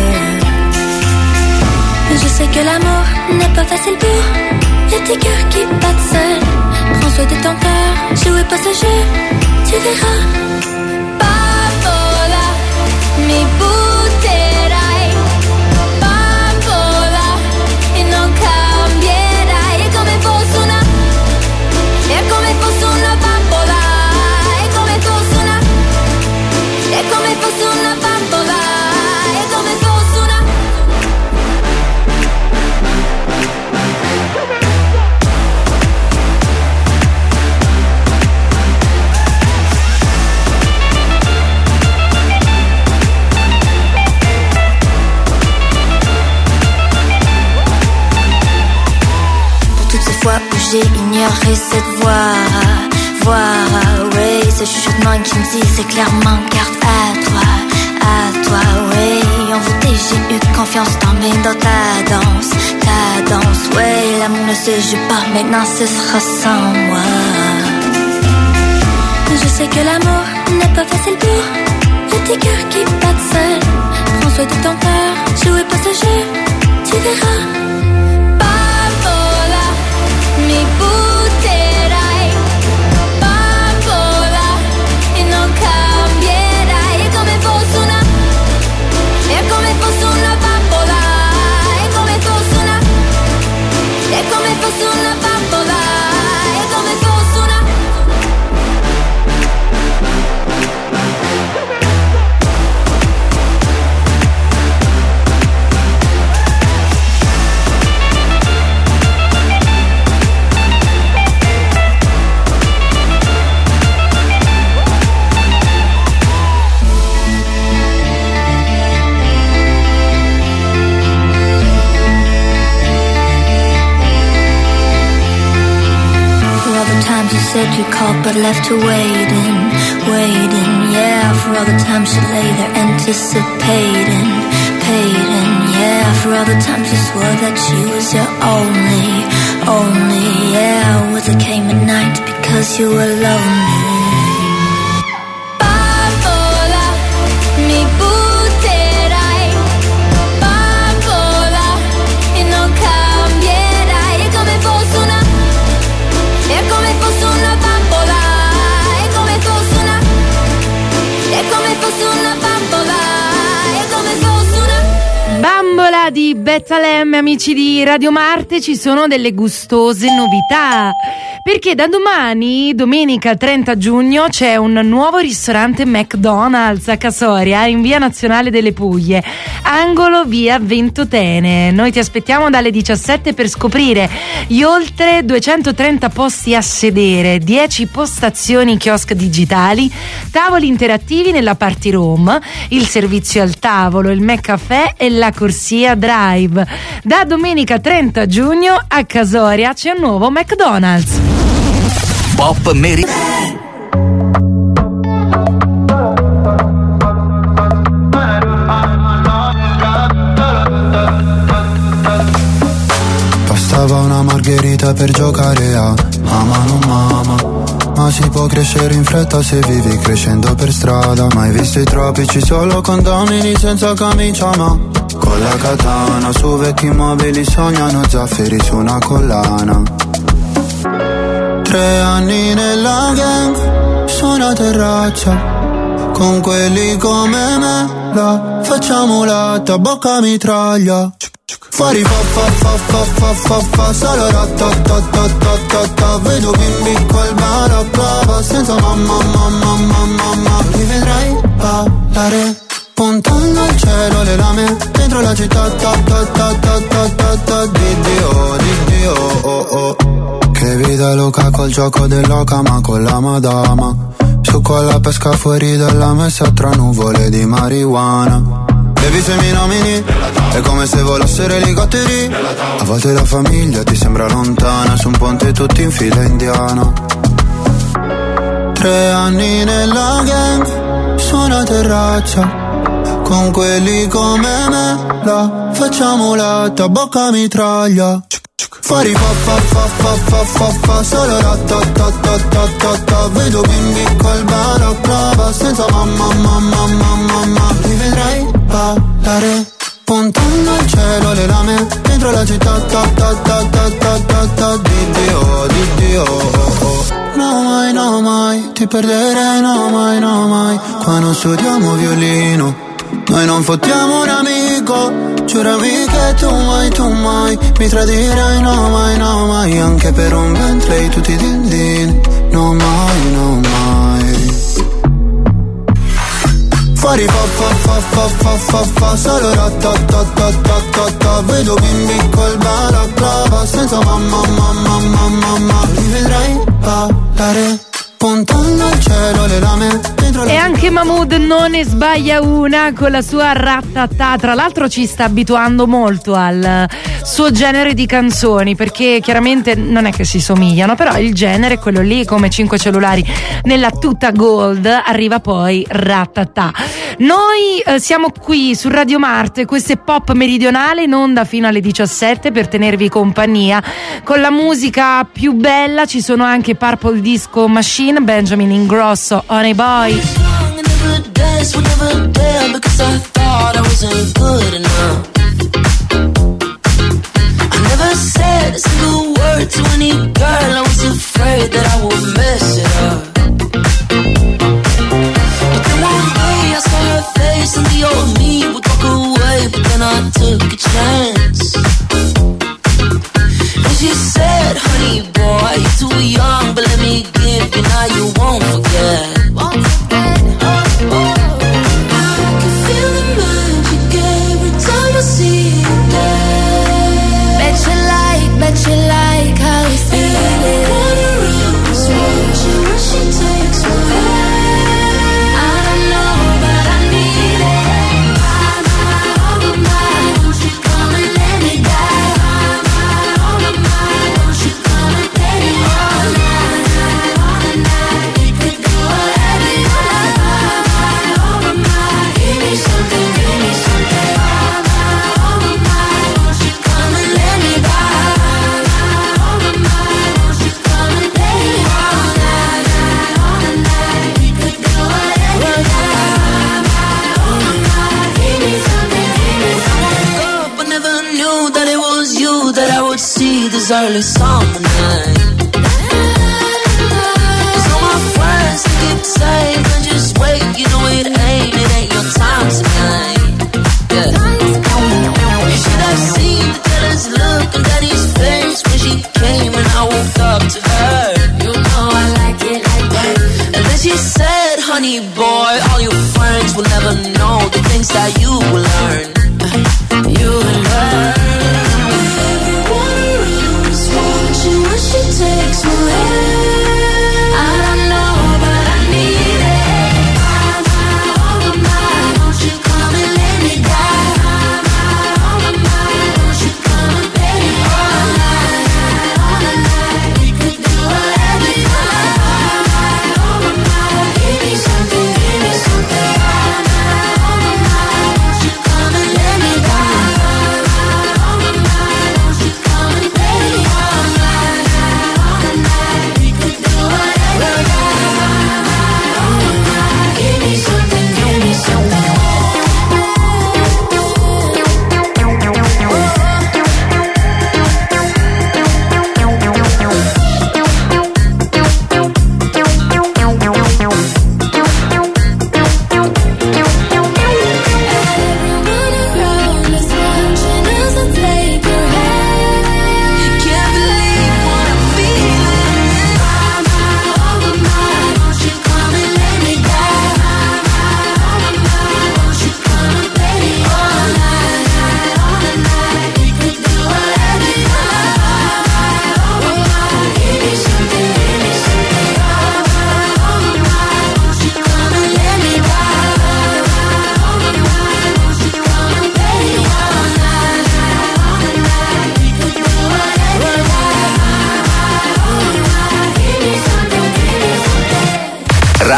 Je sais que l'amour n'est pas facile pour les petits cœurs qui battent seuls. Prends soin de ton cœur, jouez pas ce jeu, tu verras. Bambola, mi butterai, bambola, e non cambierai. È come fosse una bambola, è come fosse una bambola, è come fosse una. Fois où j'ai ignoré cette voix, ouais, ce chuchotement qui me dit c'est clairement garde à toi, ouais, envoûté j'ai eu confiance dans ta danse, ouais, l'amour ne se joue pas, maintenant ce sera sans moi. Je sais que l'amour n'est pas facile pour les petits cœurs qui battent seuls. Prends soin de ton cœur, jouez pas ce jeu, tu verras. Mi butterai, bambola, e non cambierai. È come fosse una bambola, è come fosse una bambola, è come fosse una. You said you called but left her waiting, yeah. For all the times you lay there anticipating, yeah. For all the times you swore that she was your only, yeah. Was it came at night because you were lonely? Bambola, mi butterai, bambola, e non cambierai. È come fosse una bambola, è come fosse una bambola, è come fosse una Bambola di Betlemme, amici di Radio Marte, ci sono delle gustose novità. Perché da domani, domenica 30 giugno, c'è un nuovo ristorante McDonald's a Casoria, in via Nazionale delle Puglie, angolo via Ventotene. Noi ti aspettiamo dalle 17 per scoprire gli oltre 230 posti a sedere, 10 postazioni kiosk digitali, tavoli interattivi nella party room, il servizio al tavolo, il McCaffè e la corsia drive. Da domenica 30 giugno a Casoria c'è un nuovo McDonald's. Pop Mary. Bastava una margherita per giocare a mamma non mamma. Ma si può crescere in fretta se vivi crescendo per strada. Mai visto i tropici solo condomini senza camicia, ma con la katana su vecchi mobili sognano zaffiri su una collana. 3 anni nella gang su una terrazza, con quelli come me la facciamo latta, bocca mitraglia. Fuori fa solo ratatatatatata. Vedo bimbi col balaclava senza mamma. Li vedrai ballare puntando al cielo le lame dentro la città. Dio, oh. Che vita loca col gioco dell'oca ma con la madama. Su con la pesca fuori dalla messa tra nuvole di marijuana. Baby se mi nomini è come se volassero elicotteri. A volte la famiglia ti sembra lontana, su un ponte tutti in fila indiana. 3 anni nella gang, su una terrazza, con quelli come me, la facciamo latta, bocca mitraglia. Fuori fa, solo ratatatatatata. Vedo bimbi col balaclava, senza mamma. Li vedrai ballare, puntando al cielo le lame, dentro la città, di Dio. No mai, ti perderei, no mai. Qua non studiamo violino, noi non fottiamo un amico. Giurami che tu mai mi tradirai, no mai. Anche per un Bentley tutti din, no mai. Fuori fa, solo ratatatatatata. Vedo bimbi col balaclava, senza mamma. Li vedrai ballare, puntando al cielo le lame, dentro la... E anche Mahmood non ne sbaglia una con la sua rattatà. Tra l'altro ci sta abituando molto al suo genere di canzoni, perché chiaramente non è che si somigliano, però il genere è quello lì, come 5 cellulari nella tuta gold, arriva poi rattatà. Noi siamo qui su Radio Marte, questo è Pop Meridionale, in onda fino alle 17 per tenervi compagnia con la musica più bella. Ci sono anche Purple Disco Machine, Benjamin Ingrosso, Honey Boy. Never said a single word to any girl. I was afraid that I would mess it up. But then one day I saw her face and the old me would walk away. But then I took a chance. And she said, honey boy, you're too young, but let me give you, now you won't forget. Won't forget, oh. I can feel the magic every time I see you there. Bet you like how you feel it. When she takes my hand, I don't know, but I need it. My, won't you come and let me die? My, won't you come and let me all night. We could do whatever you like. My, give me something, give me something. My, won't you come and let me die? That I would see this early summer night. 'Cause all my friends keep saying, but just wait, you know it ain't your time tonight. Yeah. You should have seen the jealous look on Daddy's face when she came and I woke up to her. You know I like it like that. And then she said, honey boy, all your friends will never know the things that you will learn. You will learn. She takes my hand. I don't know, but I need it. My, won't you come and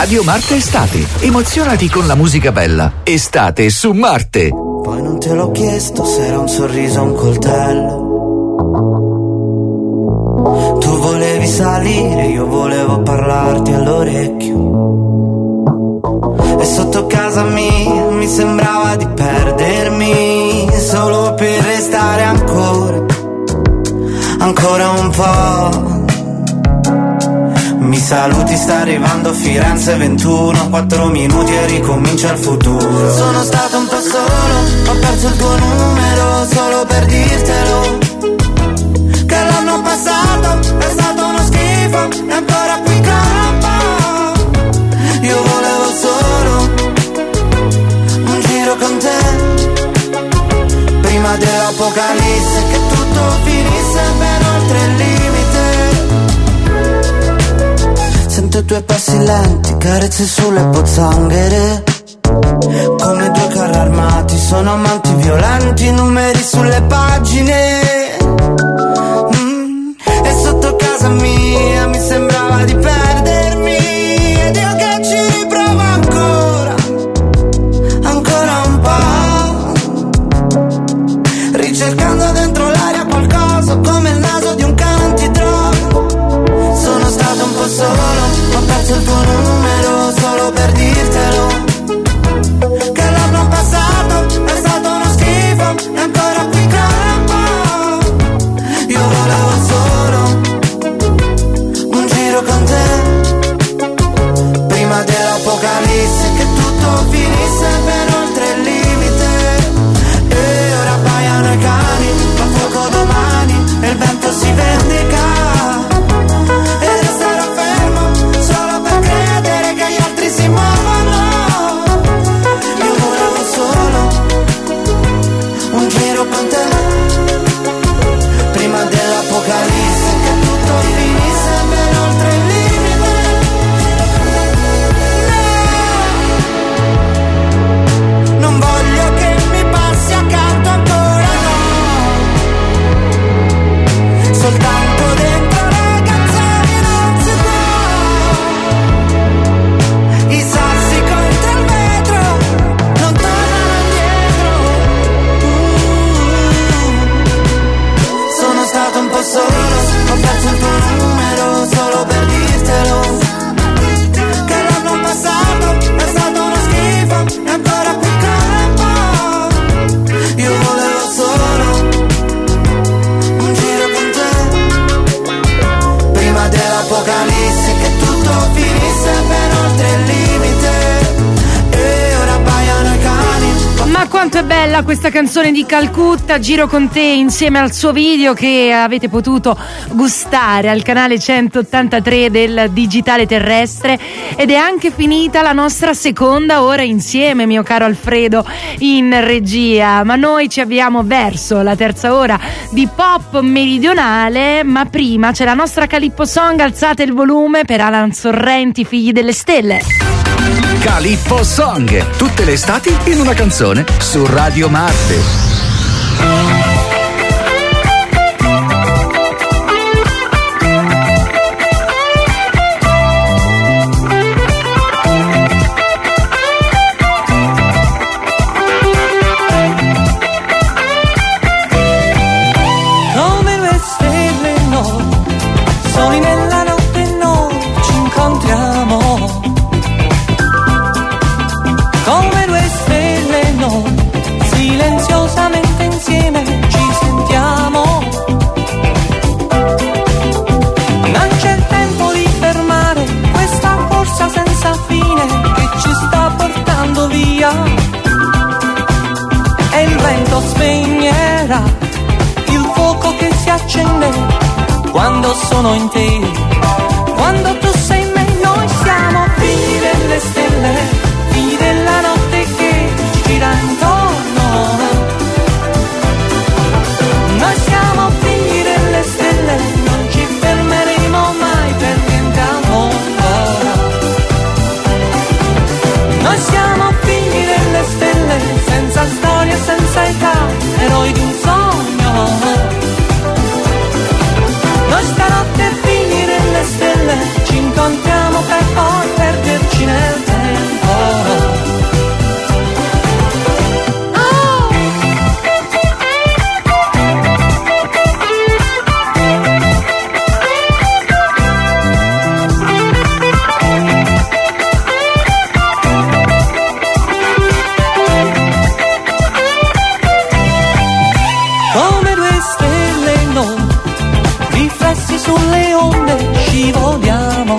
Radio Marte Estate. Emozionati con la musica bella. Estate su Marte. Poi non te l'ho chiesto se era un sorriso o un coltello. Tu volevi salire, io volevo parlarti all'orecchio. E sotto casa mia mi sembrava di perdermi, solo per restare ancora un po'. Mi saluti, sta arrivando Firenze 21, 4 minuti e ricomincia il futuro. Sono stato un po' solo, ho perso il tuo numero solo per dirtelo, che l'anno passato è stato uno schifo e ancora qui campo. Io volevo solo un giro con te, prima dell'apocalisse, che tutto finisse ben oltre il limite. Sento i tuoi passi lenti, carezze sulle pozzanghere, come due carri armati, sono amanti violenti, numeri sulle pagine. E sotto casa mia mi sembrava di perdermi, ed io che ci riprovo ancora un po', ricercando dentro l'aria qualcosa come il naso di un cane antidroga. Sono stato un po' solo, ho perso il tuo numero solo per dirtelo, che l'anno passato è stato uno schifo e ancora qui campo. Io volevo solo un giro con te, prima dell'apocalisse, che tutto finisse ben oltre il limite. E ora baiano i cani, fa fuoco domani e il vento si vendica. E resterò fermo solo per credere che gli altri si muovono. Io volevo solo un giro con te, prima dell'apocalisse, che tutto finisse ben oltre il limite. No, non voglio che mi passi accanto ancora, no, soltanto dentro le canzoni non si può. I sassi contro il vetro non tornano indietro. Sono stato un po' solo, ho perso il tuo numero solo per dirtelo, che l'anno passato è stato uno schifo e ancora qui campo. Io volevo solo un giro con te, prima dell'apocalisse, che tutto finisse ben oltre il limite. E ora baiano i cani. Ma quanto è bella questa canzone di Calcutta, Giro con te, insieme al suo video che avete potuto gustare al canale 183 del Digitale Terrestre. Ed è anche finita la nostra seconda ora insieme, mio caro Alfredo, in regia. Ma noi ci avviamo verso la terza ora di pop meridionale, ma prima c'è la nostra Calippo Song. Alzate il volume per Alan Sorrenti, Figli delle Stelle. Calippo Song. Tutte le estati in una canzone su Radio Marte. Come le stelle noi, soli nella notte noi ci incontriamo. Come due stelle noi, silenziosamente insieme ci sentiamo. Non c'è il tempo di fermare questa corsa senza fine che ci sta portando via. E il vento spegnerà il fuoco che si accende quando sono in te, quando tu sei in me. Noi siamo figli delle stelle, figli della notte che ci gira intorno. Noi siamo figli delle stelle, non ci fermeremo mai per niente al mondo. Noi siamo figli delle stelle, senza storia, senza età, eroi di un sogno. Noi stanotte figli delle riflessi sulle onde scivoliamo.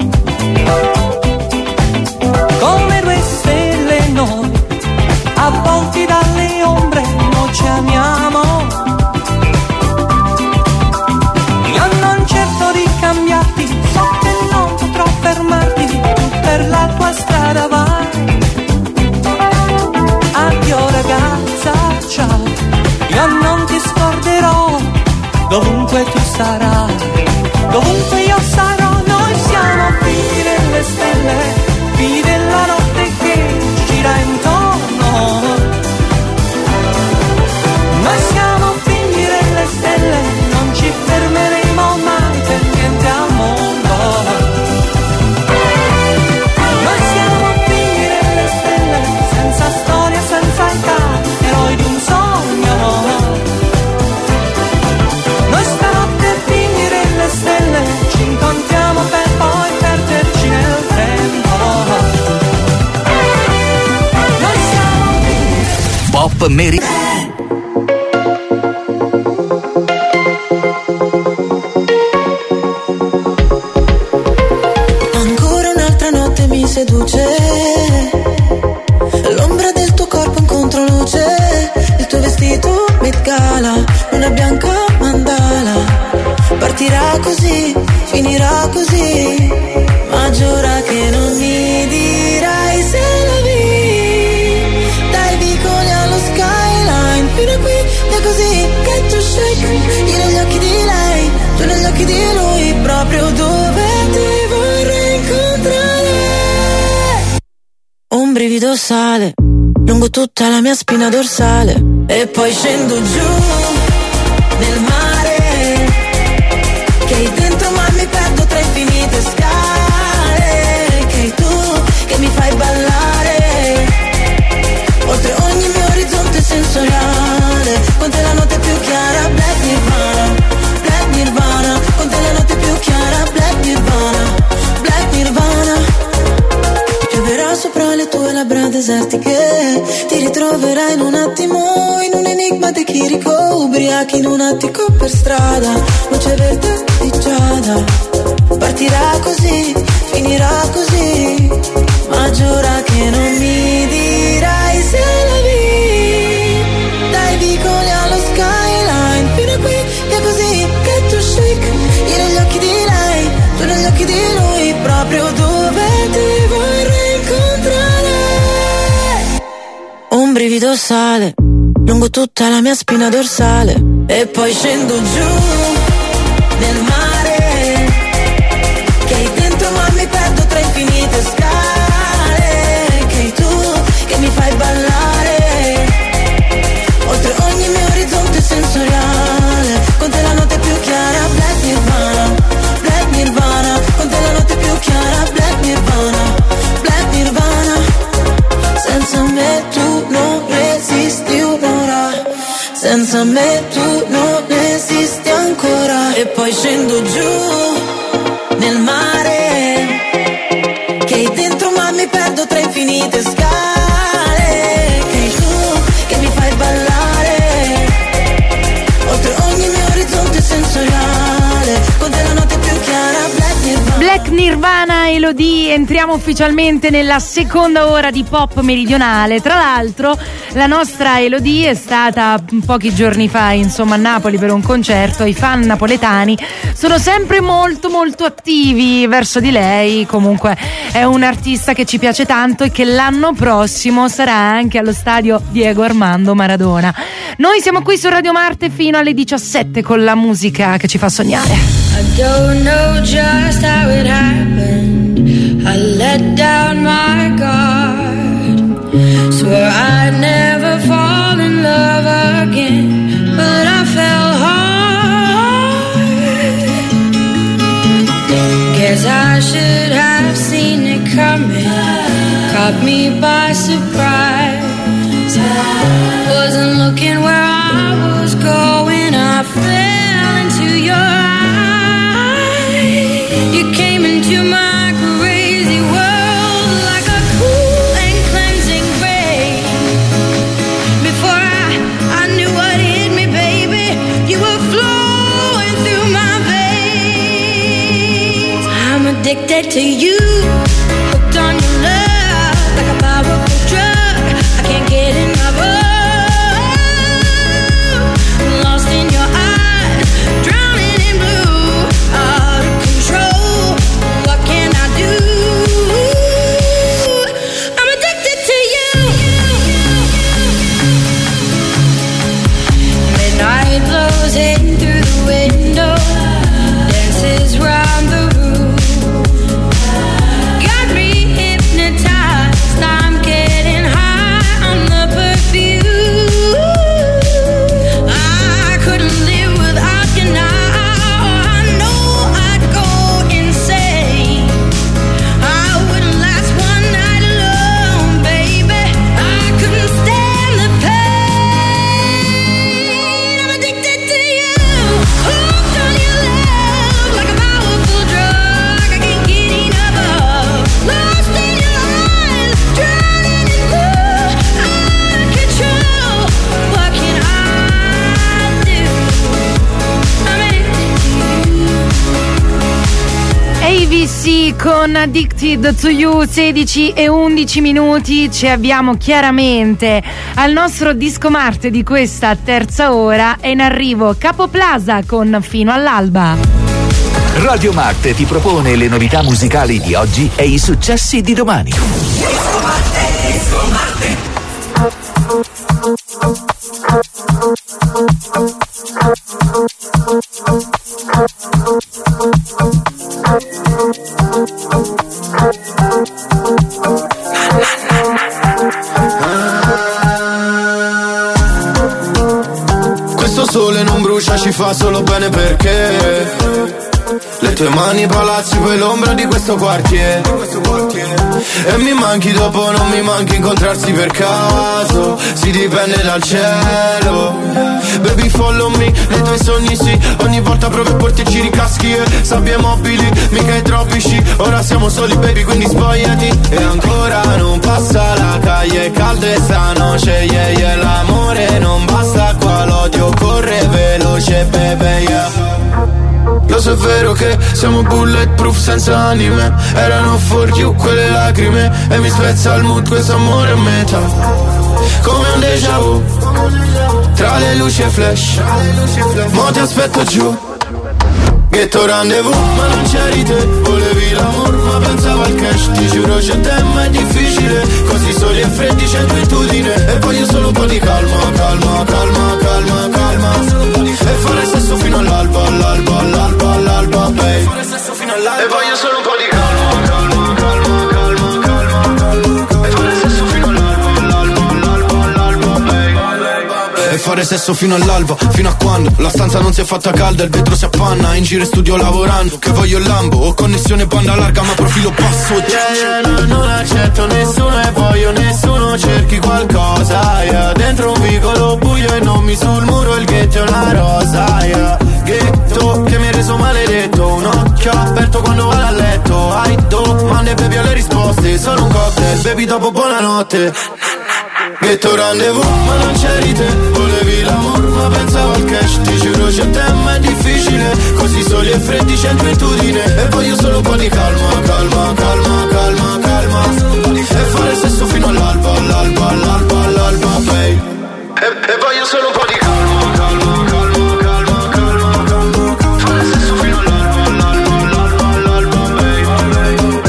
Come due stelle noi, avvolti dalle ombre, noi ci amiamo. Io non cerco di cambiarti, so che non potrò fermarti, tu per la tua strada vai. Addio ragazza, ciao, io non ti scorderò, dovunque tu sarai, dovunque io sarò. Noi siamo figli delle stelle, figli della notte che gira intorno. Noi siamo figli delle stelle, non ci fermeremo mai per niente al mondo. Noi siamo figli delle stelle, senza storia, senza età, eroi di un sogno. Noi stanotte figli delle stelle, ci incontriamo per poi perderci nel tempo. Noi siamo figli Pop Meri. Ancora un'altra notte mi seduce, l'ombra del tuo corpo in controluce, il tuo vestito Met Gala, luna bianca mandala. Partirà così, finirà così, ma giura che non mi dirai se la vi. Dai vicoli allo skyline, fino a qui è così che tu shake. Io negli occhi di lei, tu negli occhi di lui, proprio dove ti vorrei incontrare. Un brivido sale lungo tutta la mia spina dorsale e poi scendo giù nel mare, che hai dentro ma mi perdo tra infinite scale, che hai tu che mi fai ballare oltre ogni mio orizzonte sensoriale. Con te la notte più chiara, Black Nirvana, Black Nirvana. Con te la notte più chiara, Black Nirvana, Black Nirvana. Pioverà sopra le tue labbra desertiche, ti ritroverai in un attimo in un enigma di chirico, ubriachi in un attico per strada, luce verde di giada. Partirà così, finirà così, ma giura che non mi dirai se la vi. Dai vicoli allo skyline, fino a qui è così che tu shake. Io negli occhi di lei, tu negli occhi di lui, proprio dove ti vorrei incontrare. Un brivido sale lungo tutta la mia spina dorsale e poi scendo giù nel mare, che hai dentro ma mi perdo tra infinite scale, che hai tu che mi fai ballare oltre ogni mio orizzonte sensoriale. Con te la notte più chiara, Black Nirvana, Black Nirvana. Con te la notte più chiara, Black Nirvana, Black Nirvana. Senza me tu non resisti un'ora, senza me tu non esisti ancora. E poi scendo giù nel mare, che hai dentro ma mi perdo tra infinite scale, che hai tu che mi fai ballare oltre ogni mio orizzonte sensoriale. Con te la notte più chiara, Black Nirvana. Black Nirvana, Elodie, entriamo ufficialmente nella seconda ora di Pop Meridionale. Tra l'altro la nostra Elodie è stata pochi giorni fa insomma a Napoli per un concerto. I fan napoletani sono sempre molto molto attivi verso di lei, comunque è un artista che ci piace tanto e che l'anno prossimo sarà anche allo stadio Diego Armando Maradona. Noi siamo qui su Radio Marte fino alle 17 con la musica che ci fa sognare. I don't know just how it happened. I let down my guard. Swore I'd never fall in love again, but I fell hard. Guess I should have seen it coming. Caught me by surprise. Wasn't looking where I was going. I fell into your eyes. You came into my crazy world like a cool and cleansing rain. Before I knew what hit me, baby, you were flowing through my veins. addicted to you, hooked on your love, like a powerful drug. I can't get enough of. Lost in your eyes, drowning in blue, out of control. What can I do? I'm addicted to you. Midnight blows in through the window, dances round the room. Got me hypnotized, I'm getting high on the perfume. I couldn't live without you now, I know I'd go insane. I wouldn't last one night alone, baby, I couldn't stand the pain. I'm addicted to you, hooked on your love, like a powerful drug. I can't get enough of. Lost in your eyes, drowning in blue, out of control. What can I do? I'm addicted to you. AVC con Addicted to You, 16 e 11 minuti. Ci avviamo chiaramente al nostro Disco Marte di questa terza ora. È in arrivo Capo Plaza con Fino all'alba. Radio Marte ti propone le novità musicali di oggi e i successi di domani. Questo sole non brucia, ci fa solo bene perché le tue mani palazzi, poi l'ombra di questo quartiere. E mi manchi dopo, non mi manchi incontrarsi per caso. Si dipende dal cielo. Baby follow me, nei tuoi sogni sì. Ogni volta provo a portarci ricaschi e sabbie mobili, mica i tropici. Ora siamo soli baby, quindi spogliati. E ancora non passa la calle, calde sta noce, yeah, yeah. L'amore non basta qua, l'odio corre veloce, baby, yeah. Lo so è vero che siamo bulletproof senza anime. Erano for you quelle lacrime, e mi spezza il mood questo amore a metà, come un déjà vu. Tra le luci e flash, mo ti aspetto giù. Ghetto rendezvous, ma non c'eri te. Volevi l'amor, ma pensavo al cash. Ti giuro c'è te, ma è difficile. Così soli e freddi c'è inquietudine. E voglio solo un po' di calma, calma, calma, calma, calma. E fare sesso fino all'alba, all'alba, all'alba, all'alba, babe. E voglio solo un po' di calma, calma, calma, calma, calma, calma. E fare sesso fino all'alba, all'alba, all'alba, all'alba, babe. E fare sesso fino all'alba, fino a quando la stanza non si è fatta calda, il vetro si appanna, in giro e studio lavorando. Che voglio il Lambo, ho connessione banda larga ma profilo basso. Yeah, non accetto nessuno e voglio nessuno, cerchi qualcosa, yeah. Dentro un vicolo buio e nomi sul muro, il ghetto è una rosa, yeah. Ghetto che mi hai reso maledetto, un occhio aperto quando vado a letto. Hai domande bevi alle risposte, solo un cocktail, bevi dopo buonanotte. Ghetto rendezvous, ma non c'eri te. Volevi l'amor, ma pensavo al cash. Ti giuro c'è te, ma è difficile. Così soli e freddi c'è inquietudine. E voglio solo un po' di calma, calma, calma, calma, calma. E fare sesso fino all'alba, all'alba, all'alba, all'alba, babe. E voglio solo un po' di calma, calma, calma, calma, calma, calma. Fare sesso fino all'alba, all'alba, all'alba, all'alba, babe.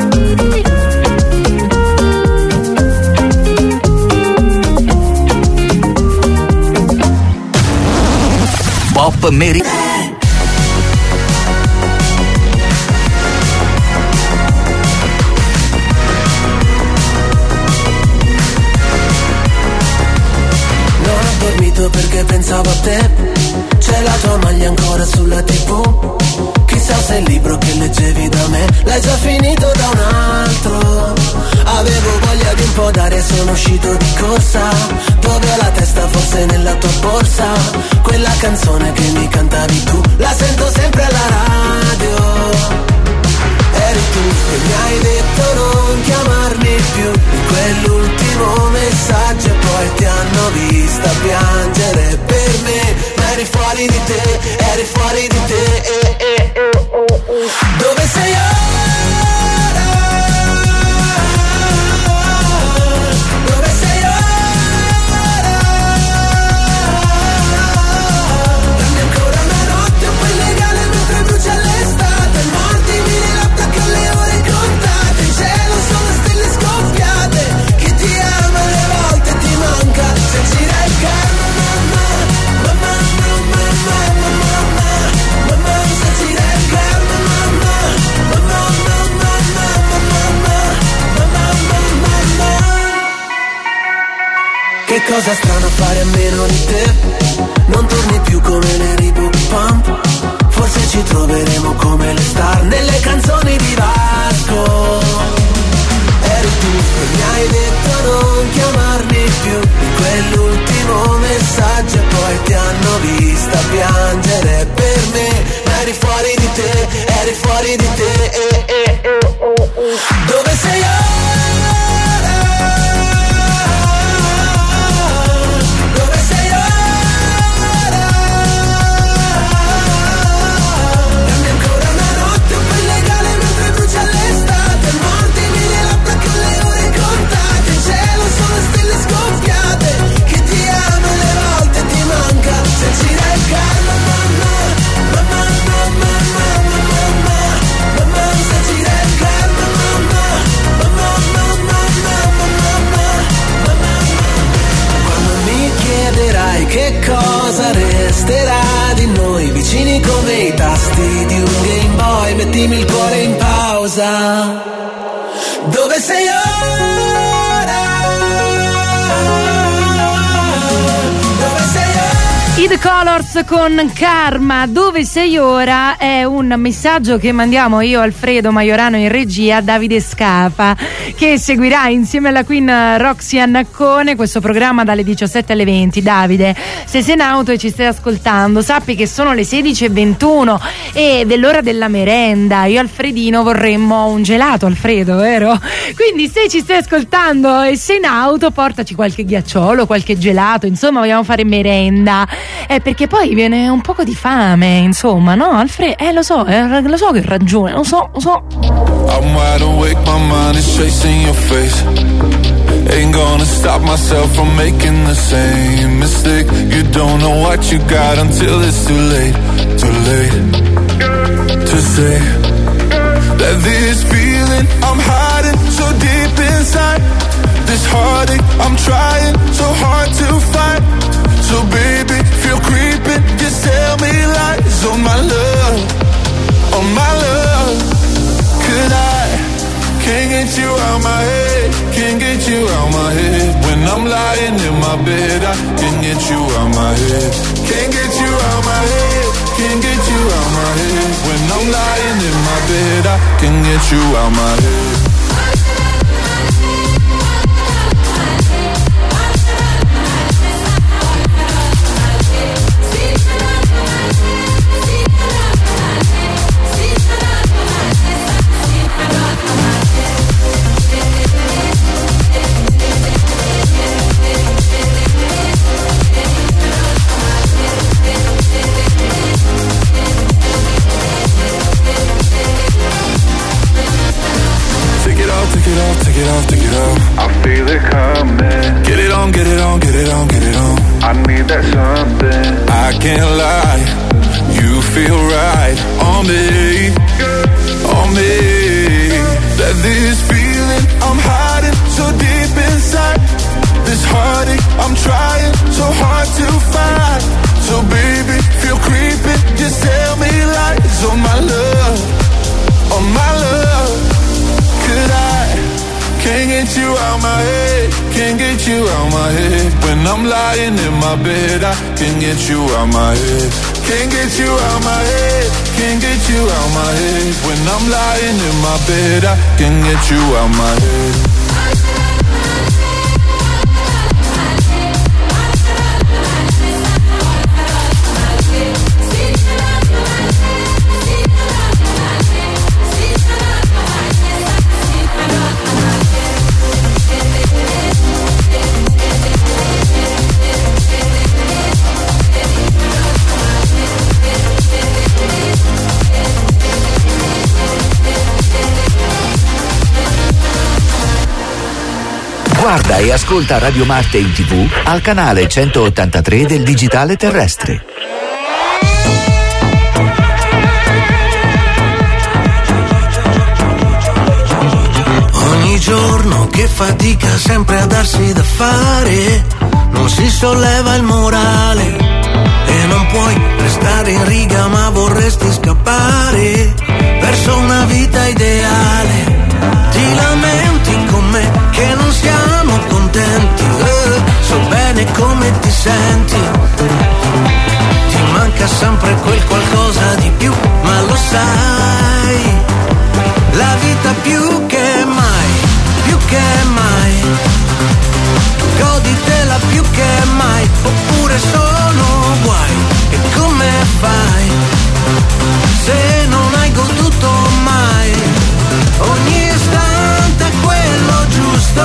Pop Mary. Perché pensavo a te, c'è la tua maglia ancora sulla TV. Chissà se il libro che leggevi da me l'hai già finito da un altro. Avevo voglia di un po' d'aria e sono uscito di corsa. Dove ho la testa forse nella tua borsa. Quella canzone che mi cantavi tu, la sento sempre alla radio. Eri tu che mi hai detto non chiamarmi più, in quell'ultimo messaggio, e poi ti hanno vista piangere per me. Ma eri fuori di te, eri fuori di te. Dove sei ora? di te. Non torni più come Neri Book Pump, forse ci troveremo come le star nelle canzoni di Vasco. Eri tu e mi hai detto non chiamarmi più, in quell'ultimo messaggio, e poi ti hanno vista piangere per me. Eri fuori di te, eri fuori di te. Dove sei ora? Dove sei ora? Dammi ancora una notte un po' illegale mentre brucia l'estate. Mordimi le labbra con le ore contate. In cielo sono stelle scoppiate. Chi ti ama le volte ti manca. Se ci dai calma, mamma, mamma, mamma, mamma, mamma, mamma, se ci dai calma, mamma, mamma, mamma, mamma, mamma, mamma. Quando mi chiederai che cosa resterà di noi, vicini come i tasti di un Game Boy, mettimi il cuore in pausa. Dove sei ora? Dove sei ora? I The Colors con Karma, dove sei ora, è un messaggio che mandiamo io, Alfredo Maiorano in regia, Davide Scafa, che seguirà insieme alla Queen Roxy Annaccone questo programma dalle 17 alle 20. Davide, se sei in auto e ci stai ascoltando, sappi che sono le 16:21 ed è l'ora della merenda. Io e Alfredino vorremmo un gelato, Alfredo, vero? Quindi se ci stai ascoltando e sei in auto, portaci qualche ghiacciolo, qualche gelato, insomma vogliamo fare merenda. Perché poi viene un poco di fame, insomma, no, Alfredo? Lo so che hai ragione, lo so. I'm wide awake, my mind is chasing your face. Ain't gonna stop myself from making the same mistake. You don't know what you got until it's too late to say that this feeling I'm hiding so deep inside, this heartache I'm trying so hard to fight. So baby, feel creeping, just tell me lies on my love, on my love. Could I can't get you out my head, can't get you out my head. When I'm lying in my bed, I can't get you out my head. Can't get you out my head, can't get you out my head. When I'm lying in my bed, I can't get you out my head. Take it off. I feel it coming. Get it on, get it on, get it on, get it on. I need that something. I can't lie, you feel right on me, on me. That this feeling I'm hiding so deep inside, this heartache I'm trying so hard to find. So baby, feel creeping, just tell me lies on my love, on my love. Could I can't get you out my head, can't get you out my head. When I'm lying in my bed, I can't get you out my head. Can't get you out my head, can't get you out my head. When I'm lying in my bed, I can't get you out my head. Guarda e ascolta Radio Marte in TV al canale 183 del digitale terrestre. Ogni giorno che fatica sempre a darsi da fare, non si solleva il morale e non puoi restare in riga ma vorresti scappare verso una vita ideale. Ti lamenti con me che non siamo contenti, so bene come ti senti, quel qualcosa di più, ma lo sai, la vita più che mai, più che mai, goditela più che mai, oppure sono guai, e come fai, se non hai goduto mai, ogni istante è quello giusto,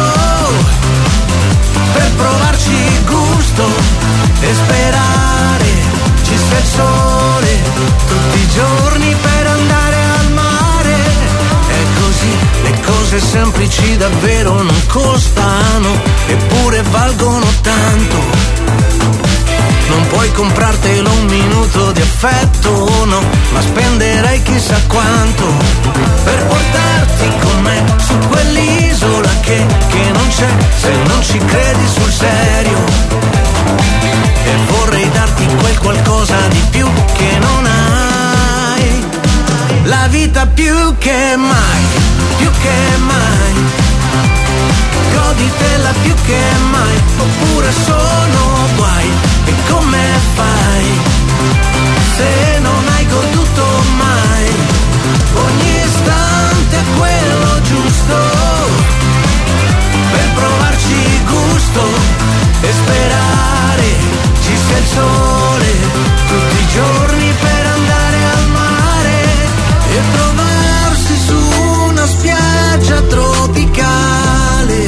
per provarci gusto, e sperare ci sia il sole, tutti i giorni per andare al mare, è così, le cose semplici davvero non costano, eppure valgono tanto. Non puoi comprartelo un minuto di affetto, no, ma spenderei chissà quanto per portarti con me su quell'isola che non c'è se non ci credi sul serio. E vorrei darti quel qualcosa di più che non hai, la vita più che mai, più che mai, goditela più che mai, oppure sono guai, e come fai, se non hai goduto mai, ogni istante è quello giusto, per provarci gusto, e sperare ci sia il sole, tutti i giorni per andare al mare, e trovarsi su una spiaggia tropicale,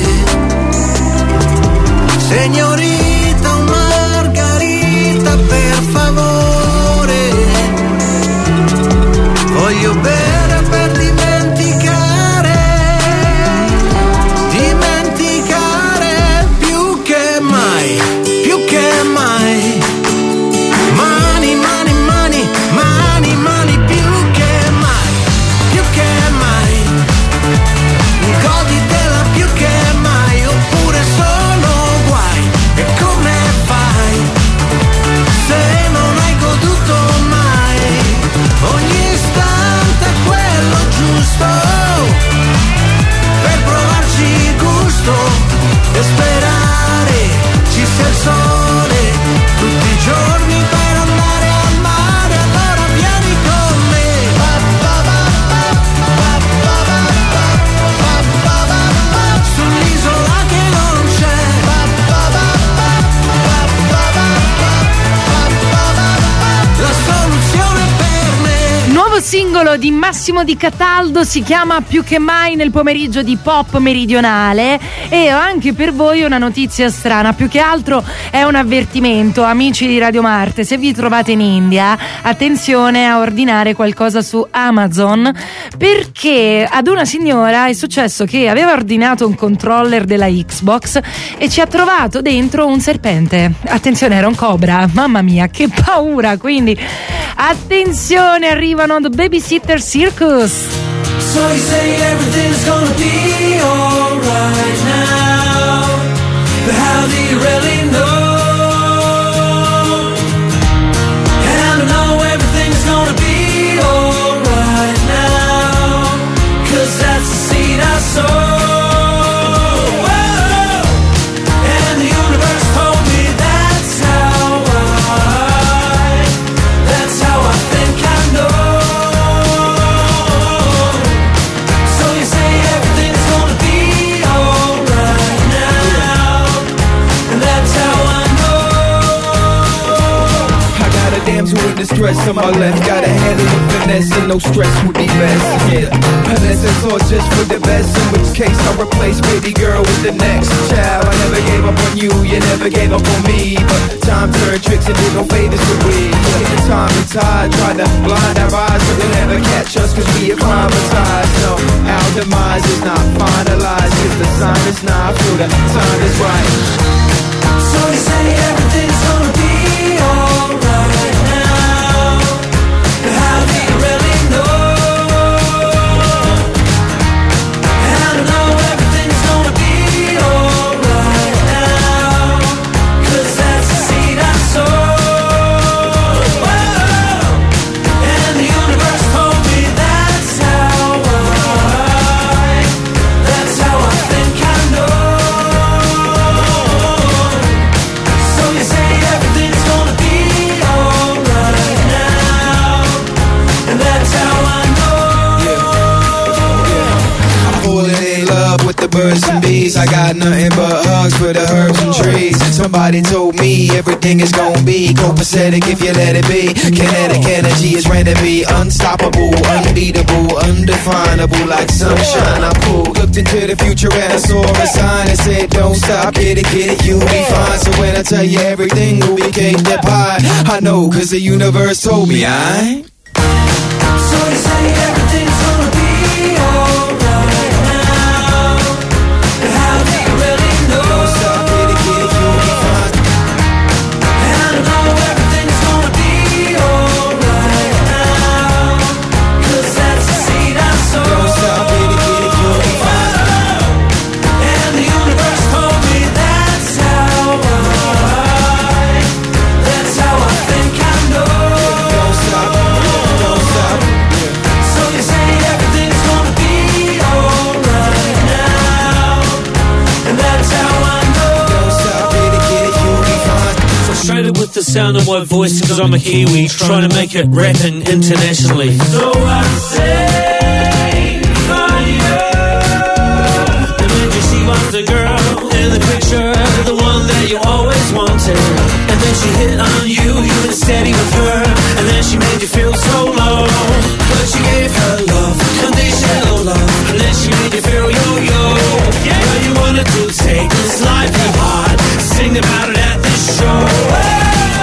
signorita, una margarita per favore, voglio bere per dimenticare, dimenticare più che mai, più che mai, mani, mani, mani, mani, mani, più che mai, più che mai, goditela più che mai, oppure sono guai, e come fai, se non hai goduto mai, ogni istante è quello giusto, per provarci gusto, e sperare ci sia il sole, tutti i giorni per andare al mare, allora vieni con me. Sull'isola che non c'è, la soluzione per me. Nuovo singolo di Massimo Di Cataldo, si chiama Più che mai, nel pomeriggio di Pop Meridionale, e ho anche per voi una notizia strana, più che altro è un avvertimento, amici di Radio Marte, se vi trovate in India attenzione a ordinare qualcosa su Amazon, perché ad una signora è successo che aveva ordinato un controller della Xbox e ci ha trovato dentro un serpente, attenzione, era un cobra, mamma mia che paura, quindi attenzione, arrivano The Babysitter Circus. So you say everything's gonna be alright now, but how do you really know? And I don't know everything's gonna be alright now, 'cause that's the seed I sow. And the universe told me that's how I think I know. So you say everything's gonna be alright now, and that's how I know. I got a damn to witness dress on my left, got a handle of finesse and no stress would be best. Yeah, unless it's all just for the best, in which case I'll replace baby girl with the next child. I never gave up on you, you never gave up on me, but time turned tricks and did no favors for we. Yeah, time and tide tried to blind our eyes, but they'll never catch us 'cause we acclimatized. No, our demise is not finalized, 'cause the sign is not, I feel the time is right. So you say everything's gonna be alright now, but how do you really know? And I don't know everything's gonna be alright now, 'cause that's the seed I sow. And the universe told me that's how I think I know. So you say birds and bees. I got nothing but hugs for the herbs and trees. Somebody told me everything is gonna be copacetic if you let it be. Kinetic energy is ready to be unstoppable, unbeatable, undefinable, like sunshine. I'm cool. Looked into the future and I saw a sign that said, don't stop, get it, you'll be fine. So when I tell you everything will be cake that pie, I know, cause the universe told me I. So you say everything's gonna be alright now, but how do you really know? Don't stop, get it, you'll be fine. And I know everything's gonna be alright now, cause that's the seed I sow. Don't stop, get it, you'll be fine. And the universe told me that's how I think I know. Don't stop, don't stop. So you say everything's gonna be alright now, and that's how I know. Don't stop, get it, you'll be fine. Frustrated with the sound of my voice cause I'm a Kiwi, trying to make it rapping internationally. So I say for you. And then you see was the girl in the picture, the one that you always wanted. And then she hit on you, you were steady with her, and then she made you feel so low. But you gave her love, conditional love, and then she made you feel yo-yo. Yeah, you wanted to take this life to heart, sing about it at this show.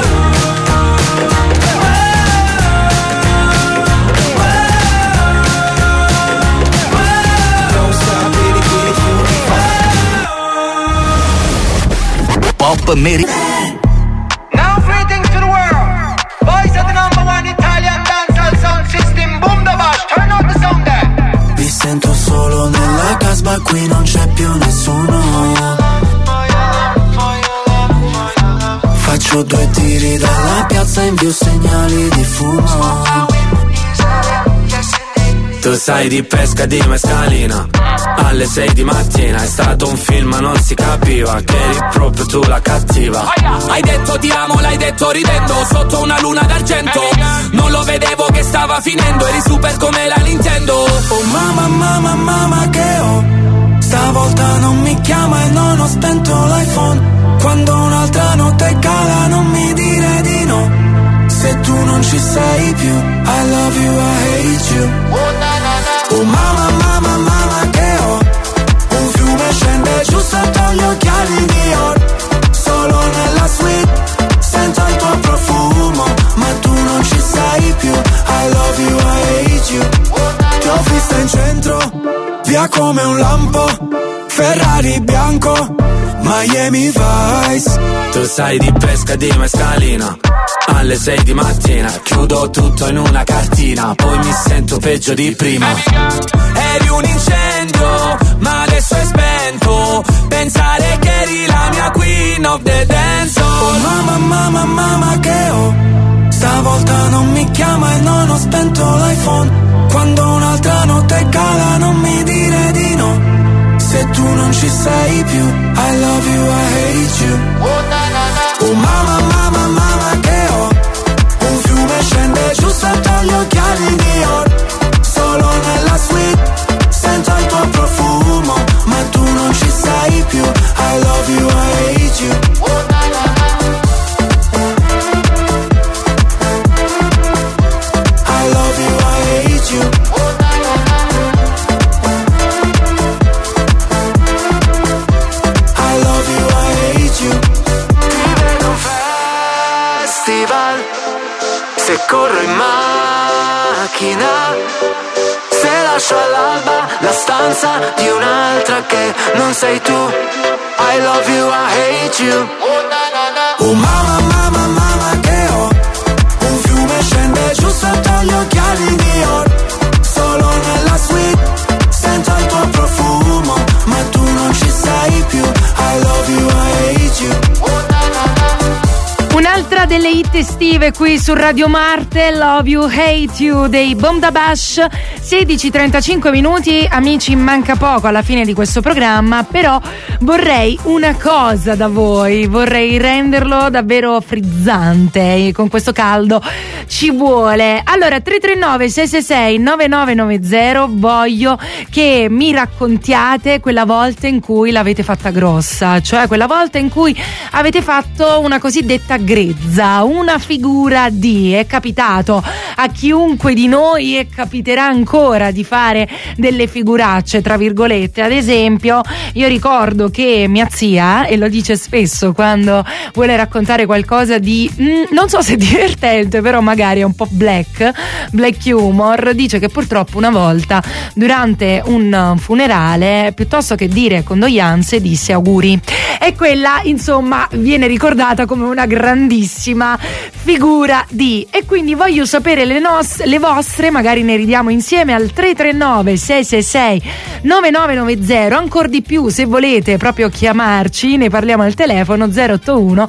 Pop Mary. Now greetings to the world. Voice of the number one Italian dancehall sound system. Boom the bash, turn on the sound there. Mi sento solo nella casba, qui non c'è più nessuno. Faccio 2 tiri dalla piazza, invio segnali di fumo. Tu sai di pesca di mescalina, alle 6 di mattina. È stato un film ma non si capiva che eri proprio tu la cattiva. Hai detto ti amo, l'hai detto ridendo, sotto una luna d'argento. Non lo vedevo che stava finendo, eri super come la Nintendo. Oh mamma, mamma, mamma che ho, stavolta non mi chiama e non ho spento l'iPhone. Quando un'altra notte cala non mi dire di no, se tu non ci sei più. I love you, I hate you. Oh mamma, mamma, mamma che ho, un fiume scende giù sotto gli occhiali di oro. Solo nella suite sento il tuo profumo, ma tu non ci sei più. I love you, I hate you. Ti ho vista in centro, via come un lampo, Ferrari bianco, Miami Vice. Tu sai di pesca di mescalina, alle 6 di mattina. Chiudo tutto in una cartina, poi mi sento peggio di prima. Eri un incendio, ma adesso è spento. Pensare che eri la mia queen of the dance. Oh mamma, mamma, mamma che ho, stavolta non mi chiama e non ho spento l'iPhone. Quando un'altra notte cala non mi dire di no, se tu non ci sei più. I love you, I hate you. Oh mamma, mamma, mamma che ho, un fiume scende giù sotto gli occhiali di oro. Solo nella suite sento il tuo profumo, ma tu non ci sei più. I love you, I hate you. I love you, I hate you. I love you, I hate you. Ti vedo un festival, se corro in macchina, se lascio all'alba la stanza di un'altra che non sei tu. I love you, I hate you. Oh mamma, mamma, mamma che ho, un fiume scende giù sotto gli occhiali di oro. Solo nella suite sento il tuo profumo, ma tu non ci sei più. I love you, I hate you. Un'altra sigla delle hit estive qui su Radio Marte, Love You, Hate You dei Bomba Bash. 16:35 minuti, amici, manca poco alla fine di questo programma, però vorrei una cosa da voi, vorrei renderlo davvero frizzante, con questo caldo ci vuole. Allora 339 666 9990, voglio che mi raccontiate quella volta in cui l'avete fatta grossa, cioè quella volta in cui avete fatto una cosiddetta grezza, una figura di. È capitato a chiunque di noi e capiterà ancora di fare delle figuracce, tra virgolette. Ad esempio, io ricordo che mia zia, e lo dice spesso quando vuole raccontare qualcosa di non so se divertente, però magari è un po' black humor, dice che purtroppo una volta durante un funerale, piuttosto che dire condoglianze, disse auguri, e quella insomma viene ricordata come una grandissima figura di. E quindi voglio sapere le vostre, magari ne ridiamo insieme al 339 666 9990, ancora di più se volete proprio chiamarci, ne parliamo al telefono 081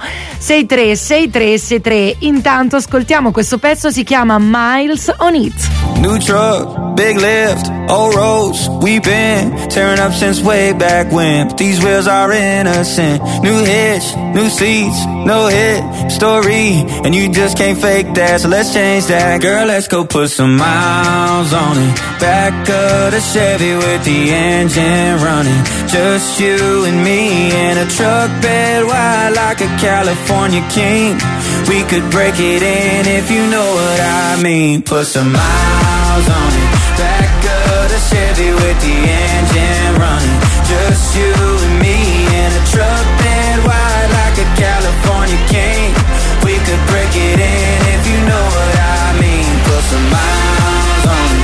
636363. Intanto ascoltiamo questo pezzo, si chiama Miles on It. New truck, big lift, old roads, we've been tearing up since way back when, but these wheels are innocent. New hitch, new seats, no hit story, and you just can't fake that, so let's change that. Girl, let's go put some miles on it. Back of the Chevy with the engine running, just you and me in a truck bed wide like a California king. We could break it in if you know what I mean. Put some miles on it. Back of the Chevy with the engine running, just you and me in a truck bed wide like a California king. We could break it in if you know what I mean. Put some miles on it.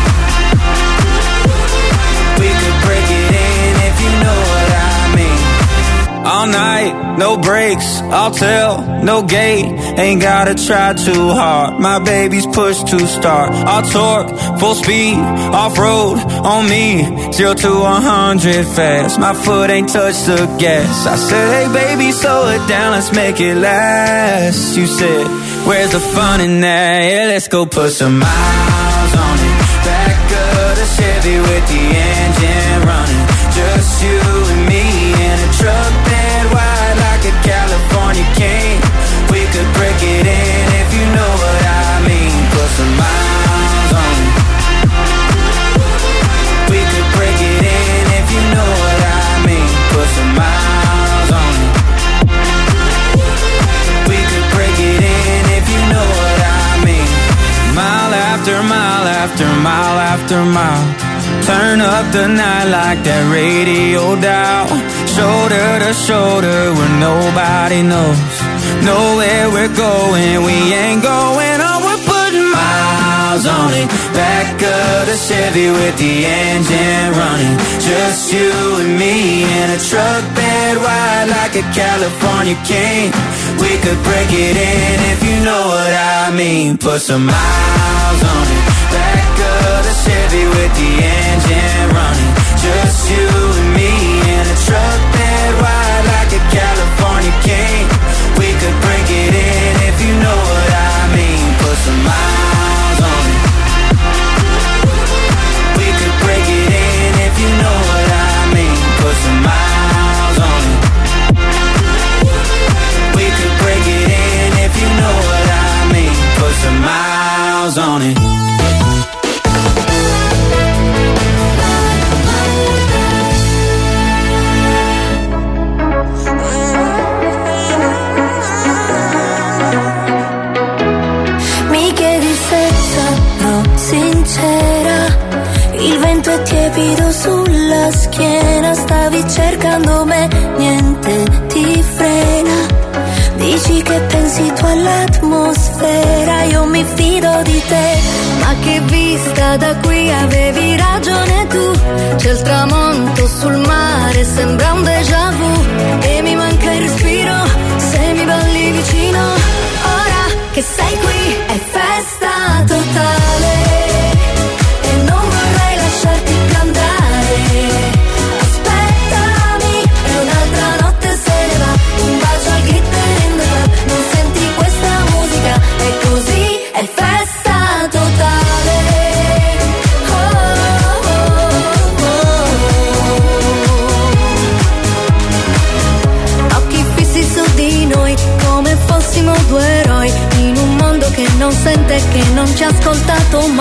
We could break it in if you know what I mean. All night, no brakes, I'll tell, no gate. Ain't gotta try too hard, my baby's push to start. I'll torque, full speed, off-road, on me 0 to 100 fast, my foot ain't touched the gas. I said, hey baby, slow it down, let's make it last. You said, where's the fun in that? Yeah, let's go put some miles on it. Back of the Chevy with the engine running, just you and me in a truck bed wide like a California king. We could break it in if you know what I mean. Put some miles on it. We could break it in if you know what I mean. Put some miles on it. We could break it in if you know what I mean. Mile after mile after mile after mile, turn up the night like that radio dial. Shoulder to shoulder where nobody knows. Nowhere we're going, we ain't going on. We're putting miles on it. Back of the Chevy with the engine running, just you and me in a truck bed wide like a California king. We could break it in if you know what I mean. Put some miles on it. Back of the Chevy with the engine running, just you and me in a truck bed wide like a California king. We could break it in if you know what I mean. Put some miles on it. We could break it in if you know what I mean. Put some miles on it. We could break it in if you know what I mean. Put some miles on it. Sincera, il vento è tiepido sulla schiena, stavi cercando me, niente ti frena. Dici che pensi tu all'atmosfera, io mi fido di te, ma che vista da qui avevi ragione tu. C'è il tramonto sul mare, sembra un déjà vu, e mi manca il respiro se mi balli vicino. Ora che sei qui è festa totale. Un bacio al glitter in the club, non senti questa musica?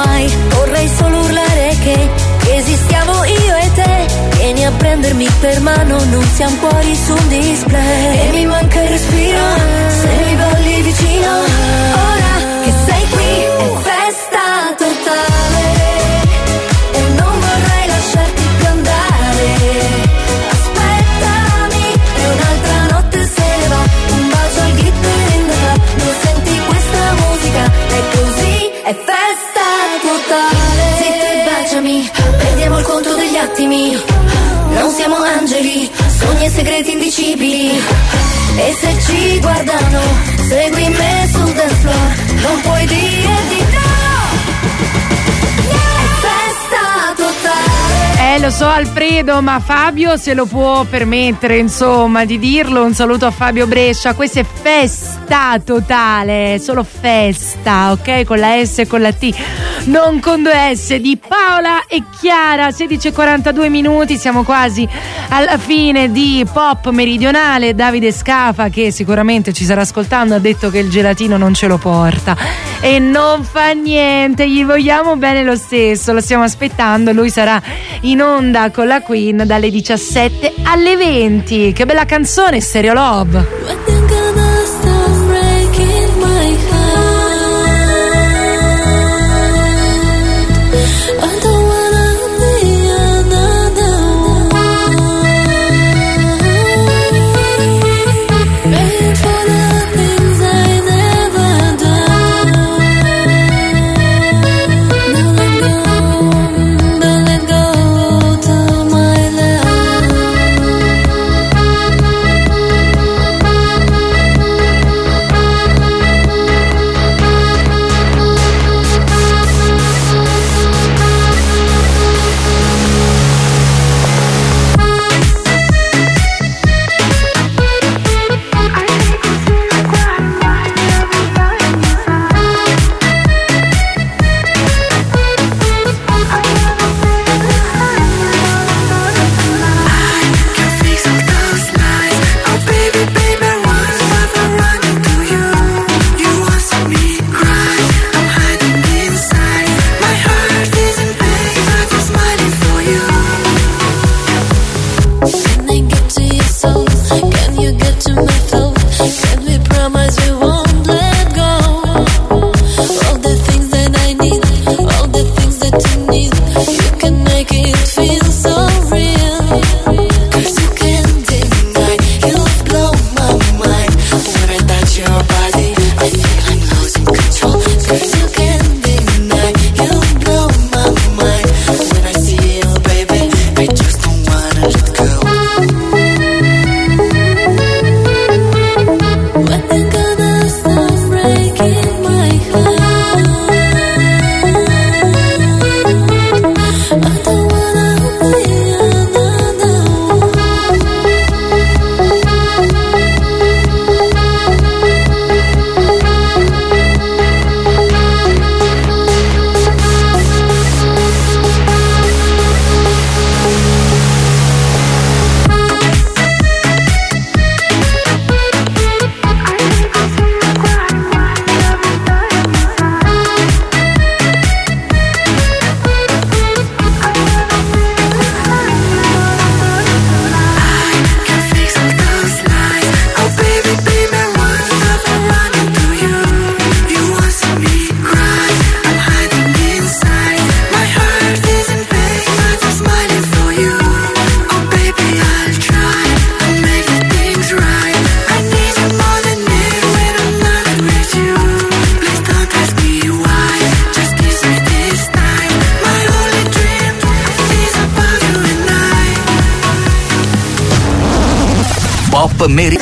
mai. Vorrei solo urlare che esistiamo io e te. Vieni a prendermi per mano, non siamo fuori su un display. E mi manca il respiro, se mi balli vicino. Ora che sei qui è festa totale. E non vorrei lasciarti più andare. Aspettami e un'altra notte se ne va. Un bacio al glitter in the club. Non senti questa musica, è così, è festa totale. Zitta e baciami, perdiamo il conto degli attimi. Non siamo angeli, sogni e segreti indicibili. E se ci guardano, segui me sul dance floor. Non puoi dire di no. È festa totale. Lo so Alfredo, ma Fabio se lo può permettere, insomma, di dirlo. Un saluto a Fabio Brescia. Questa è festa totale, solo festa, ok? Con la S e con la T, non con due S, di Paola e Chiara. 16:42 minuti, siamo quasi alla fine di Pop Meridionale. Davide Scafa, che sicuramente ci sarà ascoltando, ha detto che il gelatino non ce lo porta e non fa niente, gli vogliamo bene lo stesso, lo stiamo aspettando. Lui sarà in onda con la Queen dalle 17 alle 20. Che bella canzone, Stereo Love. Pop Meri.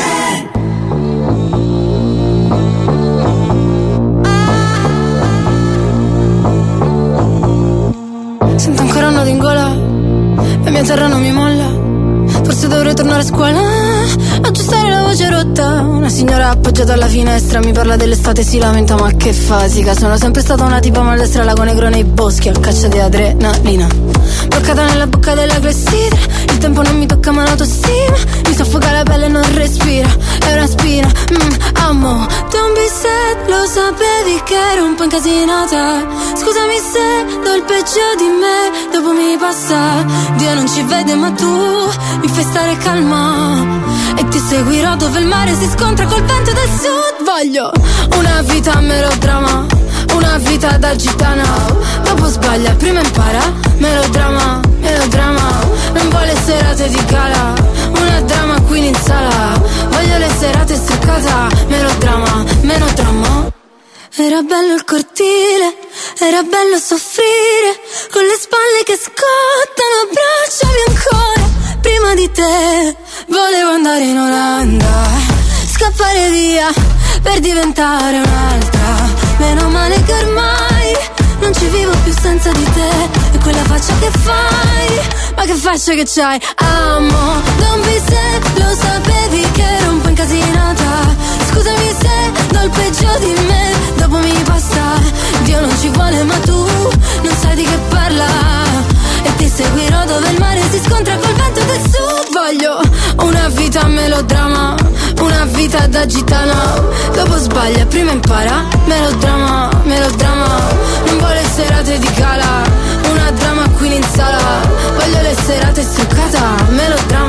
Sento ancora un nodo in gola, la mia terra non mi molla. forse dovrei tornare a scuola, aggiustare la voce rotta. Una signora appoggiata alla finestra mi parla dell'estate, si lamenta ma che fatica. Sono sempre stata una tipa maldestra, lago negro nei boschi a caccia di adrenalina. Bloccata nella bocca della clessidra, il tempo non mi tocca ma l'autostima mi soffoca la pelle e non respira, è una spina. Amo, don't be sad, lo sapevi che ero un po' incasinata. Scusami se do il peggio di me, dopo mi passa. Dio non ci vede ma tu mi fai stare calma e ti seguirò dove il mare si scontra col vento del sud. Voglio una vita melodrama, una vita da gitana. Dopo sbaglia, prima impara. Melodrama, melodrama. Non vuole serate di gala, una drama queen in sala. Voglio le serate struccata. Melodrama, melodrama. Era bello il cortile, era bello soffrire, con le spalle che scottano, abbracciami ancora. Prima di te volevo andare in Olanda, scappare via per diventare un'altra. Meno male che ormai non ci vivo più senza di te. E quella faccia che fai, ma che faccia che c'hai. Amo, don't be sad, lo sapevi che ero un po' incasinata. Scusami se do il peggio di me, dopo mi passa. Dio non ci vuole ma tu non sai di che parla, e ti seguirò dove il mare si scontra col vento del sud. Voglio una vita melodrama, una vita da gitana. Dopo sbaglia, prima impara. Melodrama, melodrama. Non vuole serate di gala, una drama queen in sala. Voglio le serate struccata. Melodrama.